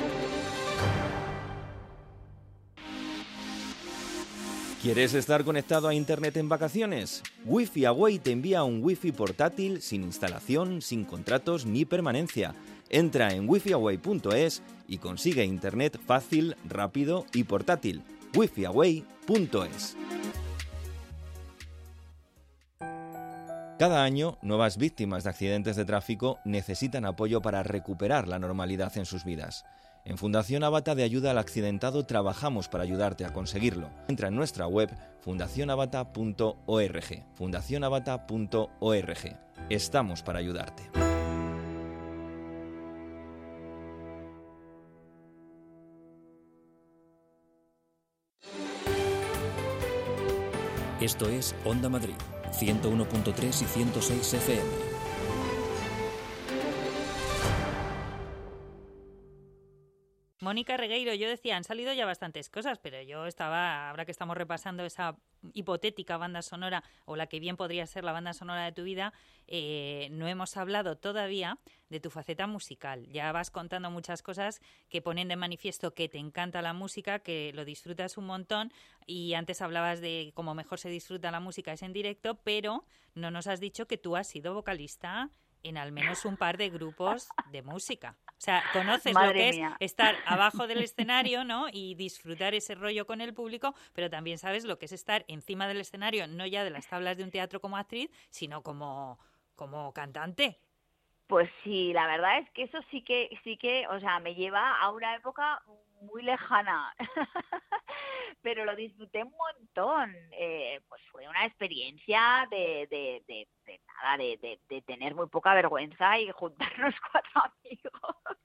[SPEAKER 9] ¿Quieres estar conectado a Internet en vacaciones? Wi-Fi Away te envía un Wi-Fi portátil sin instalación, sin contratos ni permanencia. Entra en wifiaway.es y consigue Internet fácil, rápido y portátil. wifiaway.es. Cada año, nuevas víctimas de accidentes de tráfico necesitan apoyo para recuperar la normalidad en sus vidas. En Fundación Avata de Ayuda al Accidentado trabajamos para ayudarte a conseguirlo. Entra en nuestra web fundacionavata.org. fundacionavata.org. Estamos para ayudarte.
[SPEAKER 1] Esto es Onda Madrid, 101.3 y 106 FM.
[SPEAKER 2] Mónica Regueiro, yo decía, han salido ya bastantes cosas, pero yo estaba, ahora que estamos repasando esa hipotética banda sonora, o la que bien podría ser la banda sonora de tu vida, no hemos hablado todavía de tu faceta musical. Ya vas contando muchas cosas que ponen de manifiesto que te encanta la música, que lo disfrutas un montón, y antes hablabas de cómo mejor se disfruta la música es en directo, pero no nos has dicho que tú has sido vocalista en al menos un par de grupos de música. O sea, conoces
[SPEAKER 3] Madre
[SPEAKER 2] lo que
[SPEAKER 3] mía.
[SPEAKER 2] es estar abajo del escenario, ¿no? Y disfrutar ese rollo con el público, pero también sabes lo que es estar encima del escenario, no ya de las tablas de un teatro como actriz, sino como cantante.
[SPEAKER 3] Pues sí, la verdad es que eso sí que, o sea, me lleva a una época muy lejana, pero lo disfruté un montón. Pues fue una experiencia de nada, de tener muy poca vergüenza y juntarnos 4 amigos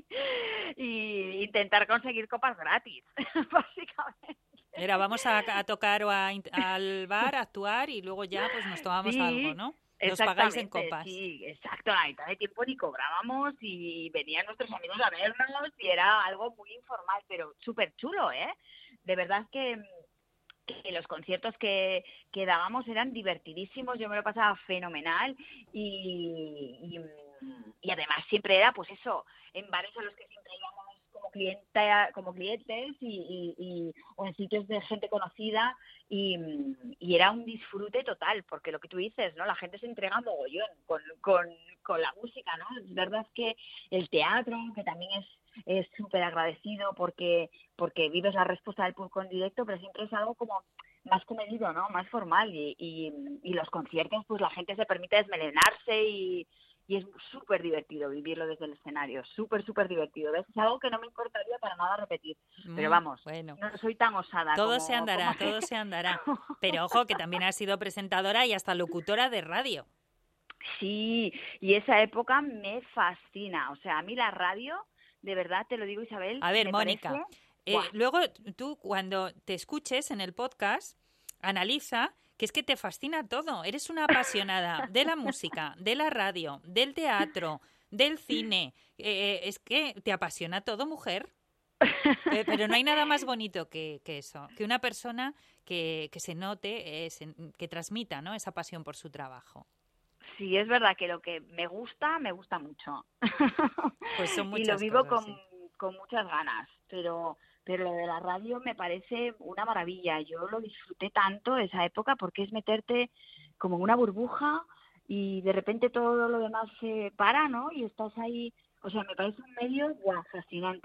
[SPEAKER 3] y intentar conseguir copas gratis, básicamente.
[SPEAKER 2] Era, vamos a tocar o al bar, a actuar y luego ya pues nos tomamos
[SPEAKER 3] Sí,
[SPEAKER 2] algo, ¿no? Nos pagáis en
[SPEAKER 3] exactamente,
[SPEAKER 2] copas.
[SPEAKER 3] sí, exacto, la mitad de tiempo ni cobrábamos y venían nuestros amigos a vernos y era algo muy informal, pero súper chulo, ¿eh? De verdad que los conciertos que dábamos eran divertidísimos, yo me lo pasaba fenomenal y además siempre era, pues eso, en bares a los que siempre íbamos como clientes o en sitios de gente conocida y era un disfrute total, porque lo que tú dices, ¿no? La gente se entrega mogollón con la música, ¿no? Es verdad que el teatro, que también es súper agradecido porque vives la respuesta del público en directo, pero siempre es algo como más comedido, ¿no? Más formal y los conciertos, pues la gente se permite desmelenarse y es súper divertido vivirlo desde el escenario, súper divertido. ¿Ves? Es algo que no me importaría para nada repetir. Pero vamos,
[SPEAKER 2] bueno.
[SPEAKER 3] No soy tan osada.
[SPEAKER 2] Todo se andará. Pero ojo, que también has sido presentadora y hasta locutora de radio.
[SPEAKER 3] Sí, y esa época me fascina. O sea, a mí la radio, de verdad, te lo digo, Isabel.
[SPEAKER 2] A ver,
[SPEAKER 3] me
[SPEAKER 2] Mónica,
[SPEAKER 3] parece...
[SPEAKER 2] luego tú cuando te escuches en el podcast, analiza que es que te fascina todo. Eres una apasionada de la música, de la radio, del teatro, del cine. Es que te apasiona todo, mujer. Pero no hay nada más bonito que eso, que una persona que se note, que transmita, ¿no? Esa pasión por su trabajo.
[SPEAKER 3] Sí, es verdad que lo que me gusta mucho.
[SPEAKER 2] Pues son muchas
[SPEAKER 3] y lo vivo
[SPEAKER 2] cosas,
[SPEAKER 3] con muchas ganas, pero lo de la radio me parece una maravilla. Yo lo disfruté tanto esa época porque es meterte como en una burbuja y de repente todo lo demás se para, ¿no? Y estás ahí, o sea, me parece un medio fascinante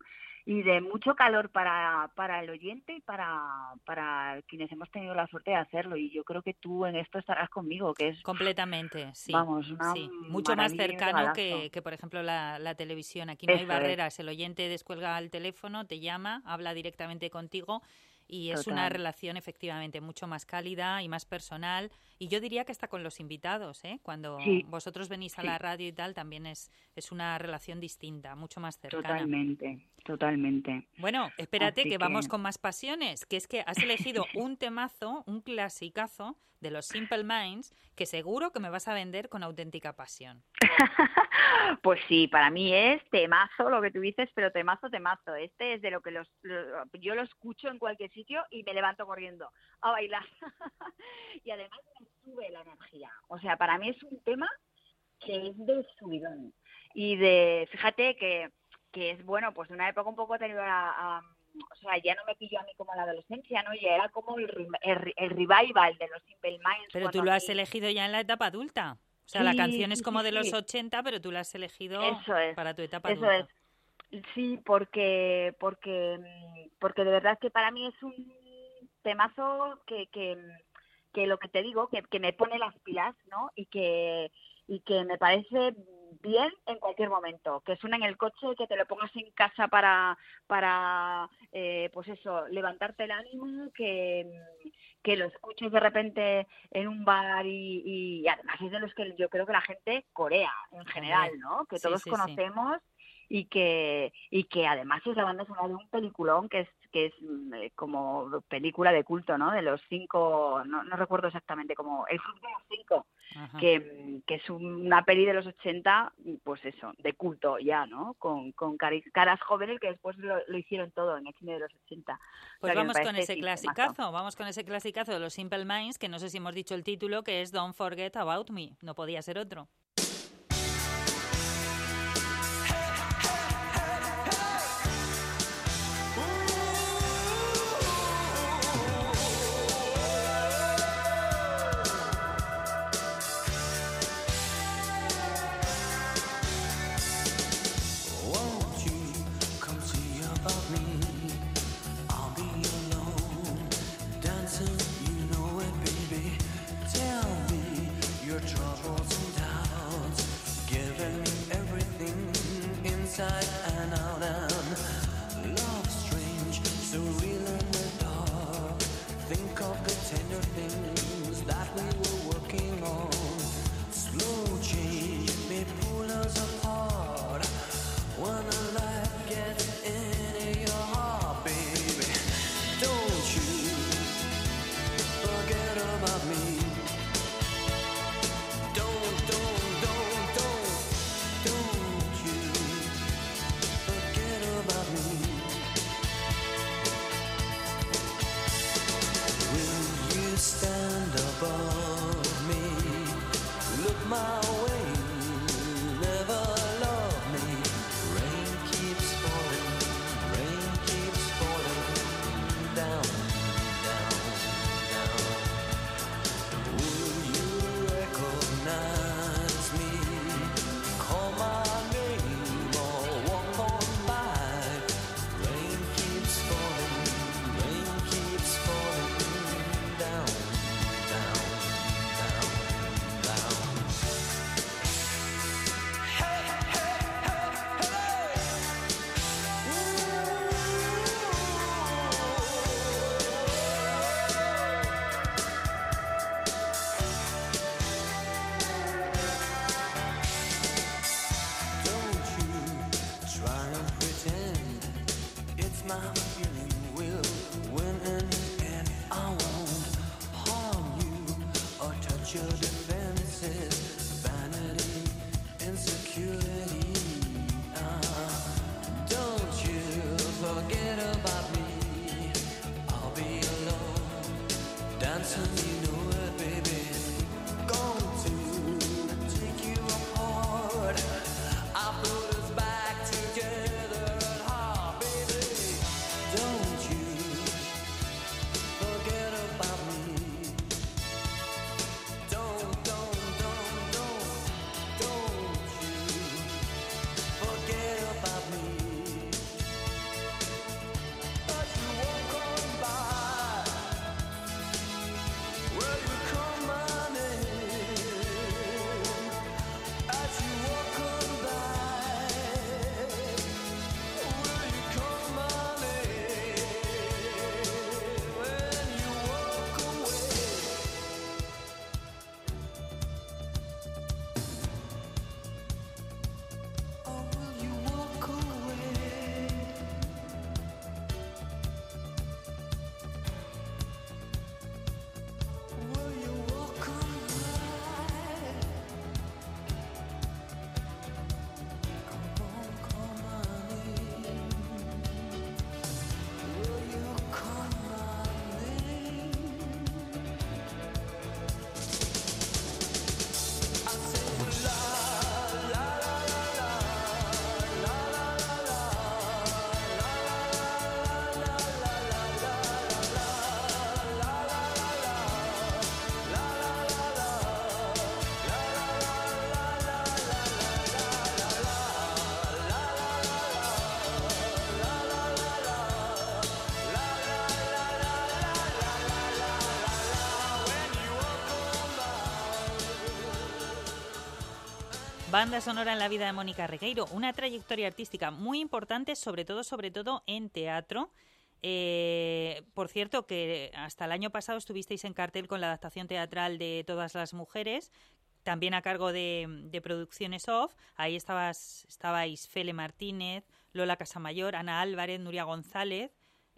[SPEAKER 3] y de mucho calor para el oyente y para quienes hemos tenido la suerte de hacerlo. Y yo creo que tú en esto estarás conmigo, que es...
[SPEAKER 2] Completamente, sí.
[SPEAKER 3] Vamos,
[SPEAKER 2] mucho más cercano que, por ejemplo, la televisión. Aquí no hay barreras. El oyente descuelga el teléfono, te llama, habla directamente contigo y es una relación efectivamente mucho más cálida y más personal. Y yo diría que hasta con los invitados, ¿eh? Cuando vosotros venís a la radio y tal, también es una relación distinta, mucho más cercana.
[SPEAKER 3] Totalmente.
[SPEAKER 2] Bueno, espérate que vamos con más pasiones, que es que has elegido un temazo, un clasicazo de los Simple Minds, que seguro que me vas a vender con auténtica pasión.
[SPEAKER 3] Pues sí, para mí es temazo lo que tú dices, pero temazo. Este es de lo que yo lo escucho en cualquier sitio y me levanto corriendo a bailar. Y además me sube la energía. O sea, para mí es un tema que es de subidón. Y fíjate que es, bueno, pues una época un poco anterior o sea, ya no me pilló a mí como la adolescencia, ¿no? Ya era como el revival de los Simple Minds.
[SPEAKER 2] Pero tú lo has elegido ya en la etapa adulta. O sea, la canción es como de los 80, pero tú la has elegido para tu etapa adulta.
[SPEAKER 3] Eso es. Sí, porque de verdad que para mí es un temazo que lo que te digo, que me pone las pilas, ¿no? Y que me parece bien en cualquier momento, que suena en el coche, que te lo pongas en casa para pues eso, levantarte el ánimo, que lo escuches de repente en un bar y además es de los que yo creo que la gente corea en general, ¿no? Que todos conocemos. Y que además es la banda sonora de un peliculón que es que es como película de culto, ¿no? De los 5, no recuerdo exactamente, como El Club de los 5, que es una peli de los 80, pues eso, de culto ya, ¿no? Con caras jóvenes que después lo hicieron todo en el cine de los 80.
[SPEAKER 2] Pues vamos con ese clasicazo de los Simple Minds, que no sé si hemos dicho el título, que es Don't Forget About Me. No podía ser otro. Banda sonora en la vida de Mónica Regueiro, una trayectoria artística muy importante, sobre todo en teatro. Por cierto, que hasta el año pasado estuvisteis en cartel con la adaptación teatral de Todas las mujeres, también a cargo de Producciones Off. Ahí estabais Fele Martínez, Lola Casamayor, Ana Álvarez, Nuria González.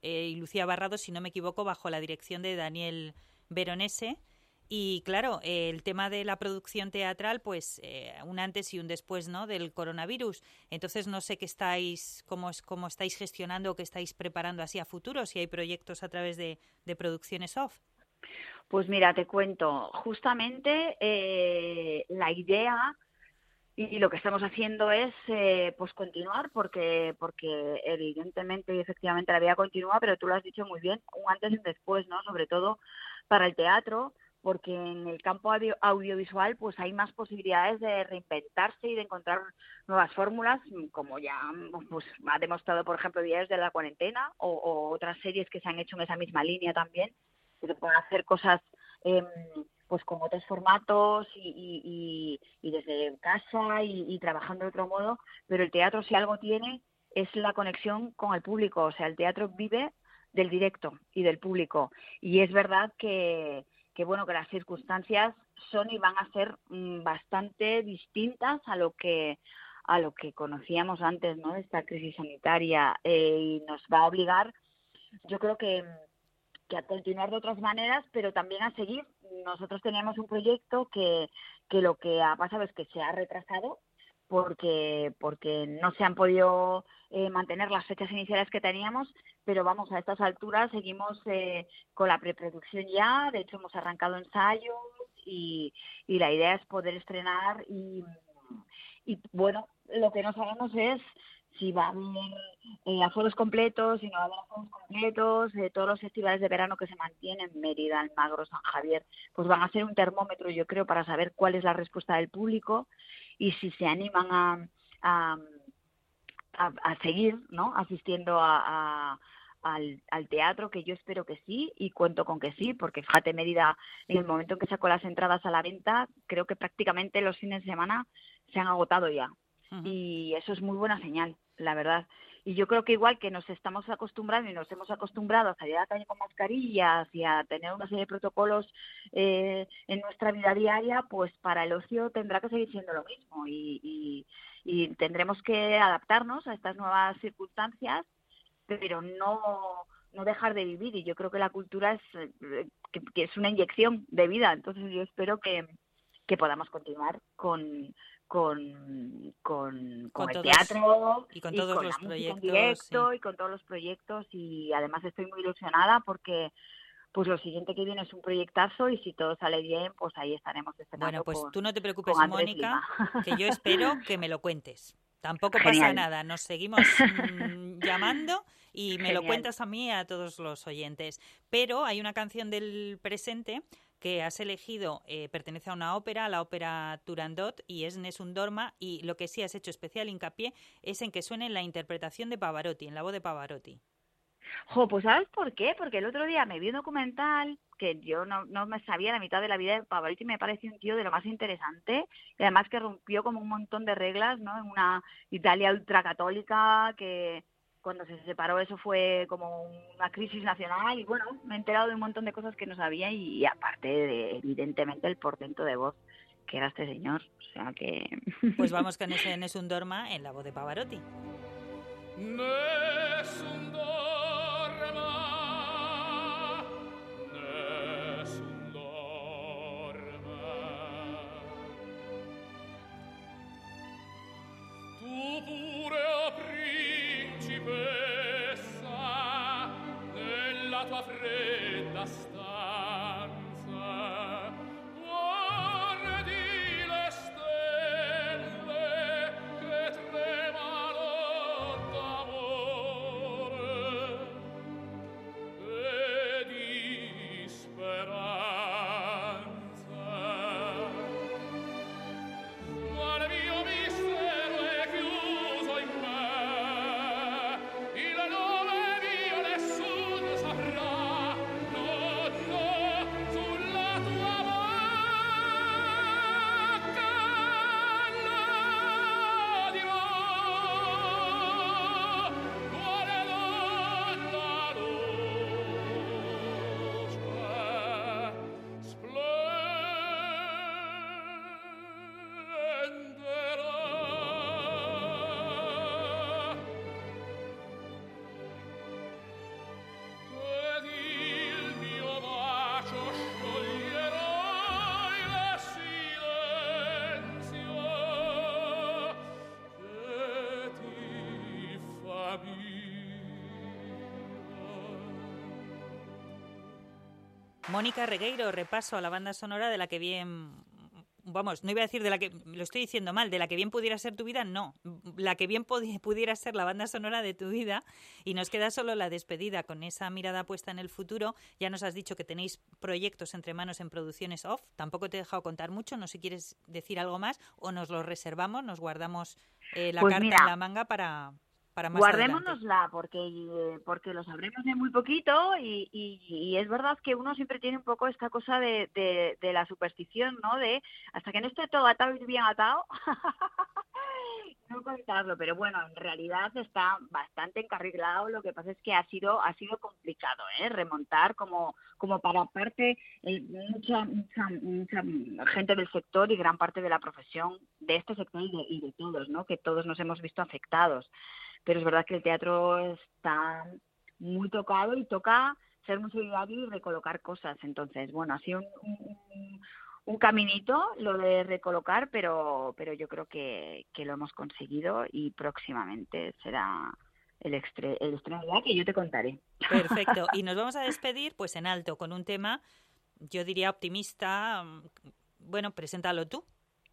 [SPEAKER 2] y Lucía Barrado, si no me equivoco, bajo la dirección de Daniel Veronese. Y claro, el tema de la producción teatral, pues un antes y un después, ¿no?, del coronavirus. Entonces no sé cómo estáis gestionando o qué estáis preparando así a futuro, si hay proyectos a través de producciones off.
[SPEAKER 3] Pues mira, te cuento, justamente la idea y lo que estamos haciendo es pues continuar porque evidentemente y efectivamente la vida continúa, pero tú lo has dicho muy bien, un antes y un después, ¿no? Sobre todo para el teatro, porque en el campo audiovisual pues hay más posibilidades de reinventarse y de encontrar nuevas fórmulas, como ya pues ha demostrado, por ejemplo, Diarios de la Cuarentena o otras series que se han hecho en esa misma línea también, que se pueden hacer cosas pues con otros formatos y desde casa y trabajando de otro modo, pero el teatro, si algo tiene, es la conexión con el público. O sea, el teatro vive del directo y del público, y es verdad que bueno, que las circunstancias son y van a ser bastante distintas a lo que conocíamos antes, ¿no?, de esta crisis sanitaria, y nos va a obligar, yo creo que a continuar de otras maneras, pero también a seguir. Nosotros teníamos un proyecto que lo que ha pasado es que se ha retrasado porque no se han podido mantener las fechas iniciales que teníamos, pero vamos, a estas alturas seguimos con la preproducción ya. De hecho hemos arrancado ensayos y la idea es poder estrenar y bueno, lo que no sabemos es si va a haber aforos completos, si no va a haber aforos completos. Todos los festivales de verano que se mantienen, Mérida, Almagro, San Javier, pues van a ser un termómetro, yo creo, para saber cuál es la respuesta del público y si se animan a seguir, ¿no?, asistiendo al teatro, que yo espero que sí y cuento con que sí, porque fíjate, Mérida, en el momento en que sacó las entradas a la venta, creo que prácticamente los fines de semana se han agotado ya. Y eso es muy buena señal, la verdad. Y yo creo que igual que nos estamos acostumbrando y nos hemos acostumbrado a salir a la calle con mascarillas y a tener una serie de protocolos en nuestra vida diaria, pues para el ocio tendrá que seguir siendo lo mismo y tendremos que adaptarnos a estas nuevas circunstancias, pero no dejar de vivir. Y yo creo que la cultura que es una inyección de vida. Entonces yo espero que podamos continuar con el teatro
[SPEAKER 2] y con todos los proyectos
[SPEAKER 3] en directo, y con todos los proyectos. Y además estoy muy ilusionada porque pues lo siguiente que viene es un proyectazo, y si todo sale bien, pues ahí estaremos estrenando.
[SPEAKER 2] Bueno, pues tú no te preocupes,
[SPEAKER 3] con Andrés
[SPEAKER 2] Mónica,
[SPEAKER 3] Lima.
[SPEAKER 2] que yo espero que me lo cuentes. Tampoco
[SPEAKER 3] Genial.
[SPEAKER 2] pasa nada, nos seguimos llamando y me lo
[SPEAKER 3] Genial.
[SPEAKER 2] cuentas a mí y a todos los oyentes. Pero hay una canción del presente que has elegido, pertenece a una ópera, a la ópera Turandot, y es Nessun Dorma, y lo que sí has hecho especial hincapié es en que suene en la interpretación de Pavarotti, en la voz de Pavarotti.
[SPEAKER 3] Pues ¿sabes por qué? Porque el otro día me vi un documental que yo no me sabía la mitad de la vida de Pavarotti, y me pareció un tío de lo más interesante, y además que rompió como un montón de reglas, ¿no?, en una Italia ultracatólica, que cuando se separó eso fue como una crisis nacional. Y bueno, me he enterado de un montón de cosas que no sabía, y aparte de, evidentemente, el portento de voz que era este señor. O sea que...
[SPEAKER 2] Pues vamos con ese Nessun Dorma en la voz de Pavarotti.
[SPEAKER 4] Nessun dorma, nessun dorma. Tu pure, o principessa, nella tua fredda stanza, guardi le stelle che tremano d'amore e di speranza. Ma il mio mistero è chiuso in me, il nome mio nessuno saprà, non
[SPEAKER 2] Mónica Regueiro, repaso a la banda sonora de la que bien... Vamos, no iba a decir de la que... Lo estoy diciendo mal, de la que bien pudiera ser tu vida, no. La que bien pudiera ser la banda sonora de tu vida. Y nos queda solo la despedida con esa mirada puesta en el futuro. Ya nos has dicho que tenéis proyectos entre manos en producciones off. Tampoco te he dejado contar mucho. No sé si quieres decir algo más o nos lo reservamos, nos guardamos la
[SPEAKER 3] Pues
[SPEAKER 2] carta
[SPEAKER 3] mira,
[SPEAKER 2] en la manga para más
[SPEAKER 3] guardémonosla porque lo sabremos de muy poquito y es verdad que uno siempre tiene un poco esta cosa de la superstición, ¿no? De hasta que no esté todo atado y bien atado, no contarlo. Pero bueno, en realidad está bastante encarrilado. Lo que pasa es que ha sido complicado, remontar como para parte mucha gente del sector y gran parte de la profesión de este sector y de todos, ¿no? Que todos nos hemos visto afectados. Pero es verdad que el teatro está muy tocado y toca ser muy solidario y recolocar cosas. Entonces, bueno, ha sido un caminito lo de recolocar, pero yo creo que lo hemos conseguido y próximamente será el estreno ya que yo te contaré.
[SPEAKER 2] Perfecto. Y nos vamos a despedir pues en alto con un tema, yo diría optimista. Bueno, preséntalo tú.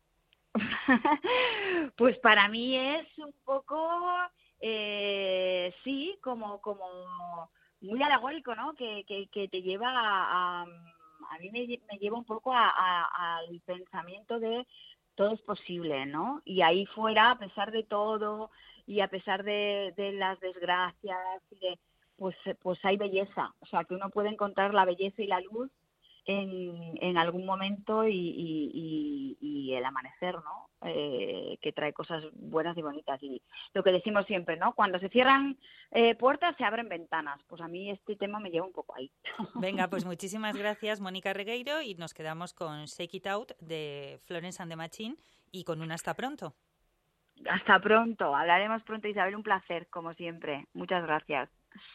[SPEAKER 3] Pues para mí es un poco... sí, como muy alegórico, ¿no? Que te lleva a mí me lleva un poco al pensamiento de todo es posible, ¿no? Y ahí fuera, a pesar de todo y a pesar de las desgracias, pues hay belleza. O sea, que uno puede encontrar la belleza y la luz en algún momento y el amanecer, ¿no? Que trae cosas buenas y bonitas. Y lo que decimos siempre, ¿no? Cuando se cierran puertas, se abren ventanas. Pues a mí este tema me lleva un poco ahí.
[SPEAKER 2] Venga, pues muchísimas gracias, Mónica Regueiro, y nos quedamos con Shake It Out de Florence and the Machine y con un hasta pronto.
[SPEAKER 3] Hasta pronto. Hablaremos pronto, Isabel. Un placer, como siempre. Muchas gracias.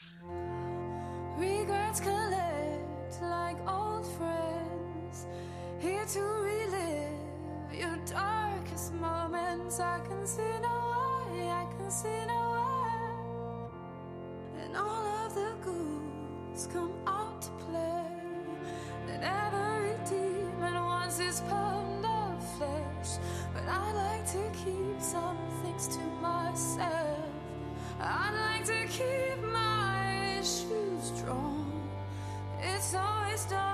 [SPEAKER 5] Regrets collect like old friends, here to relive your darkest moments. I can see no way, I can see no way. And all of the ghouls come out to play. And every demon wants his pound of flesh. But I like to keep some things to myself. I like to keep my shoes strong. It's always done.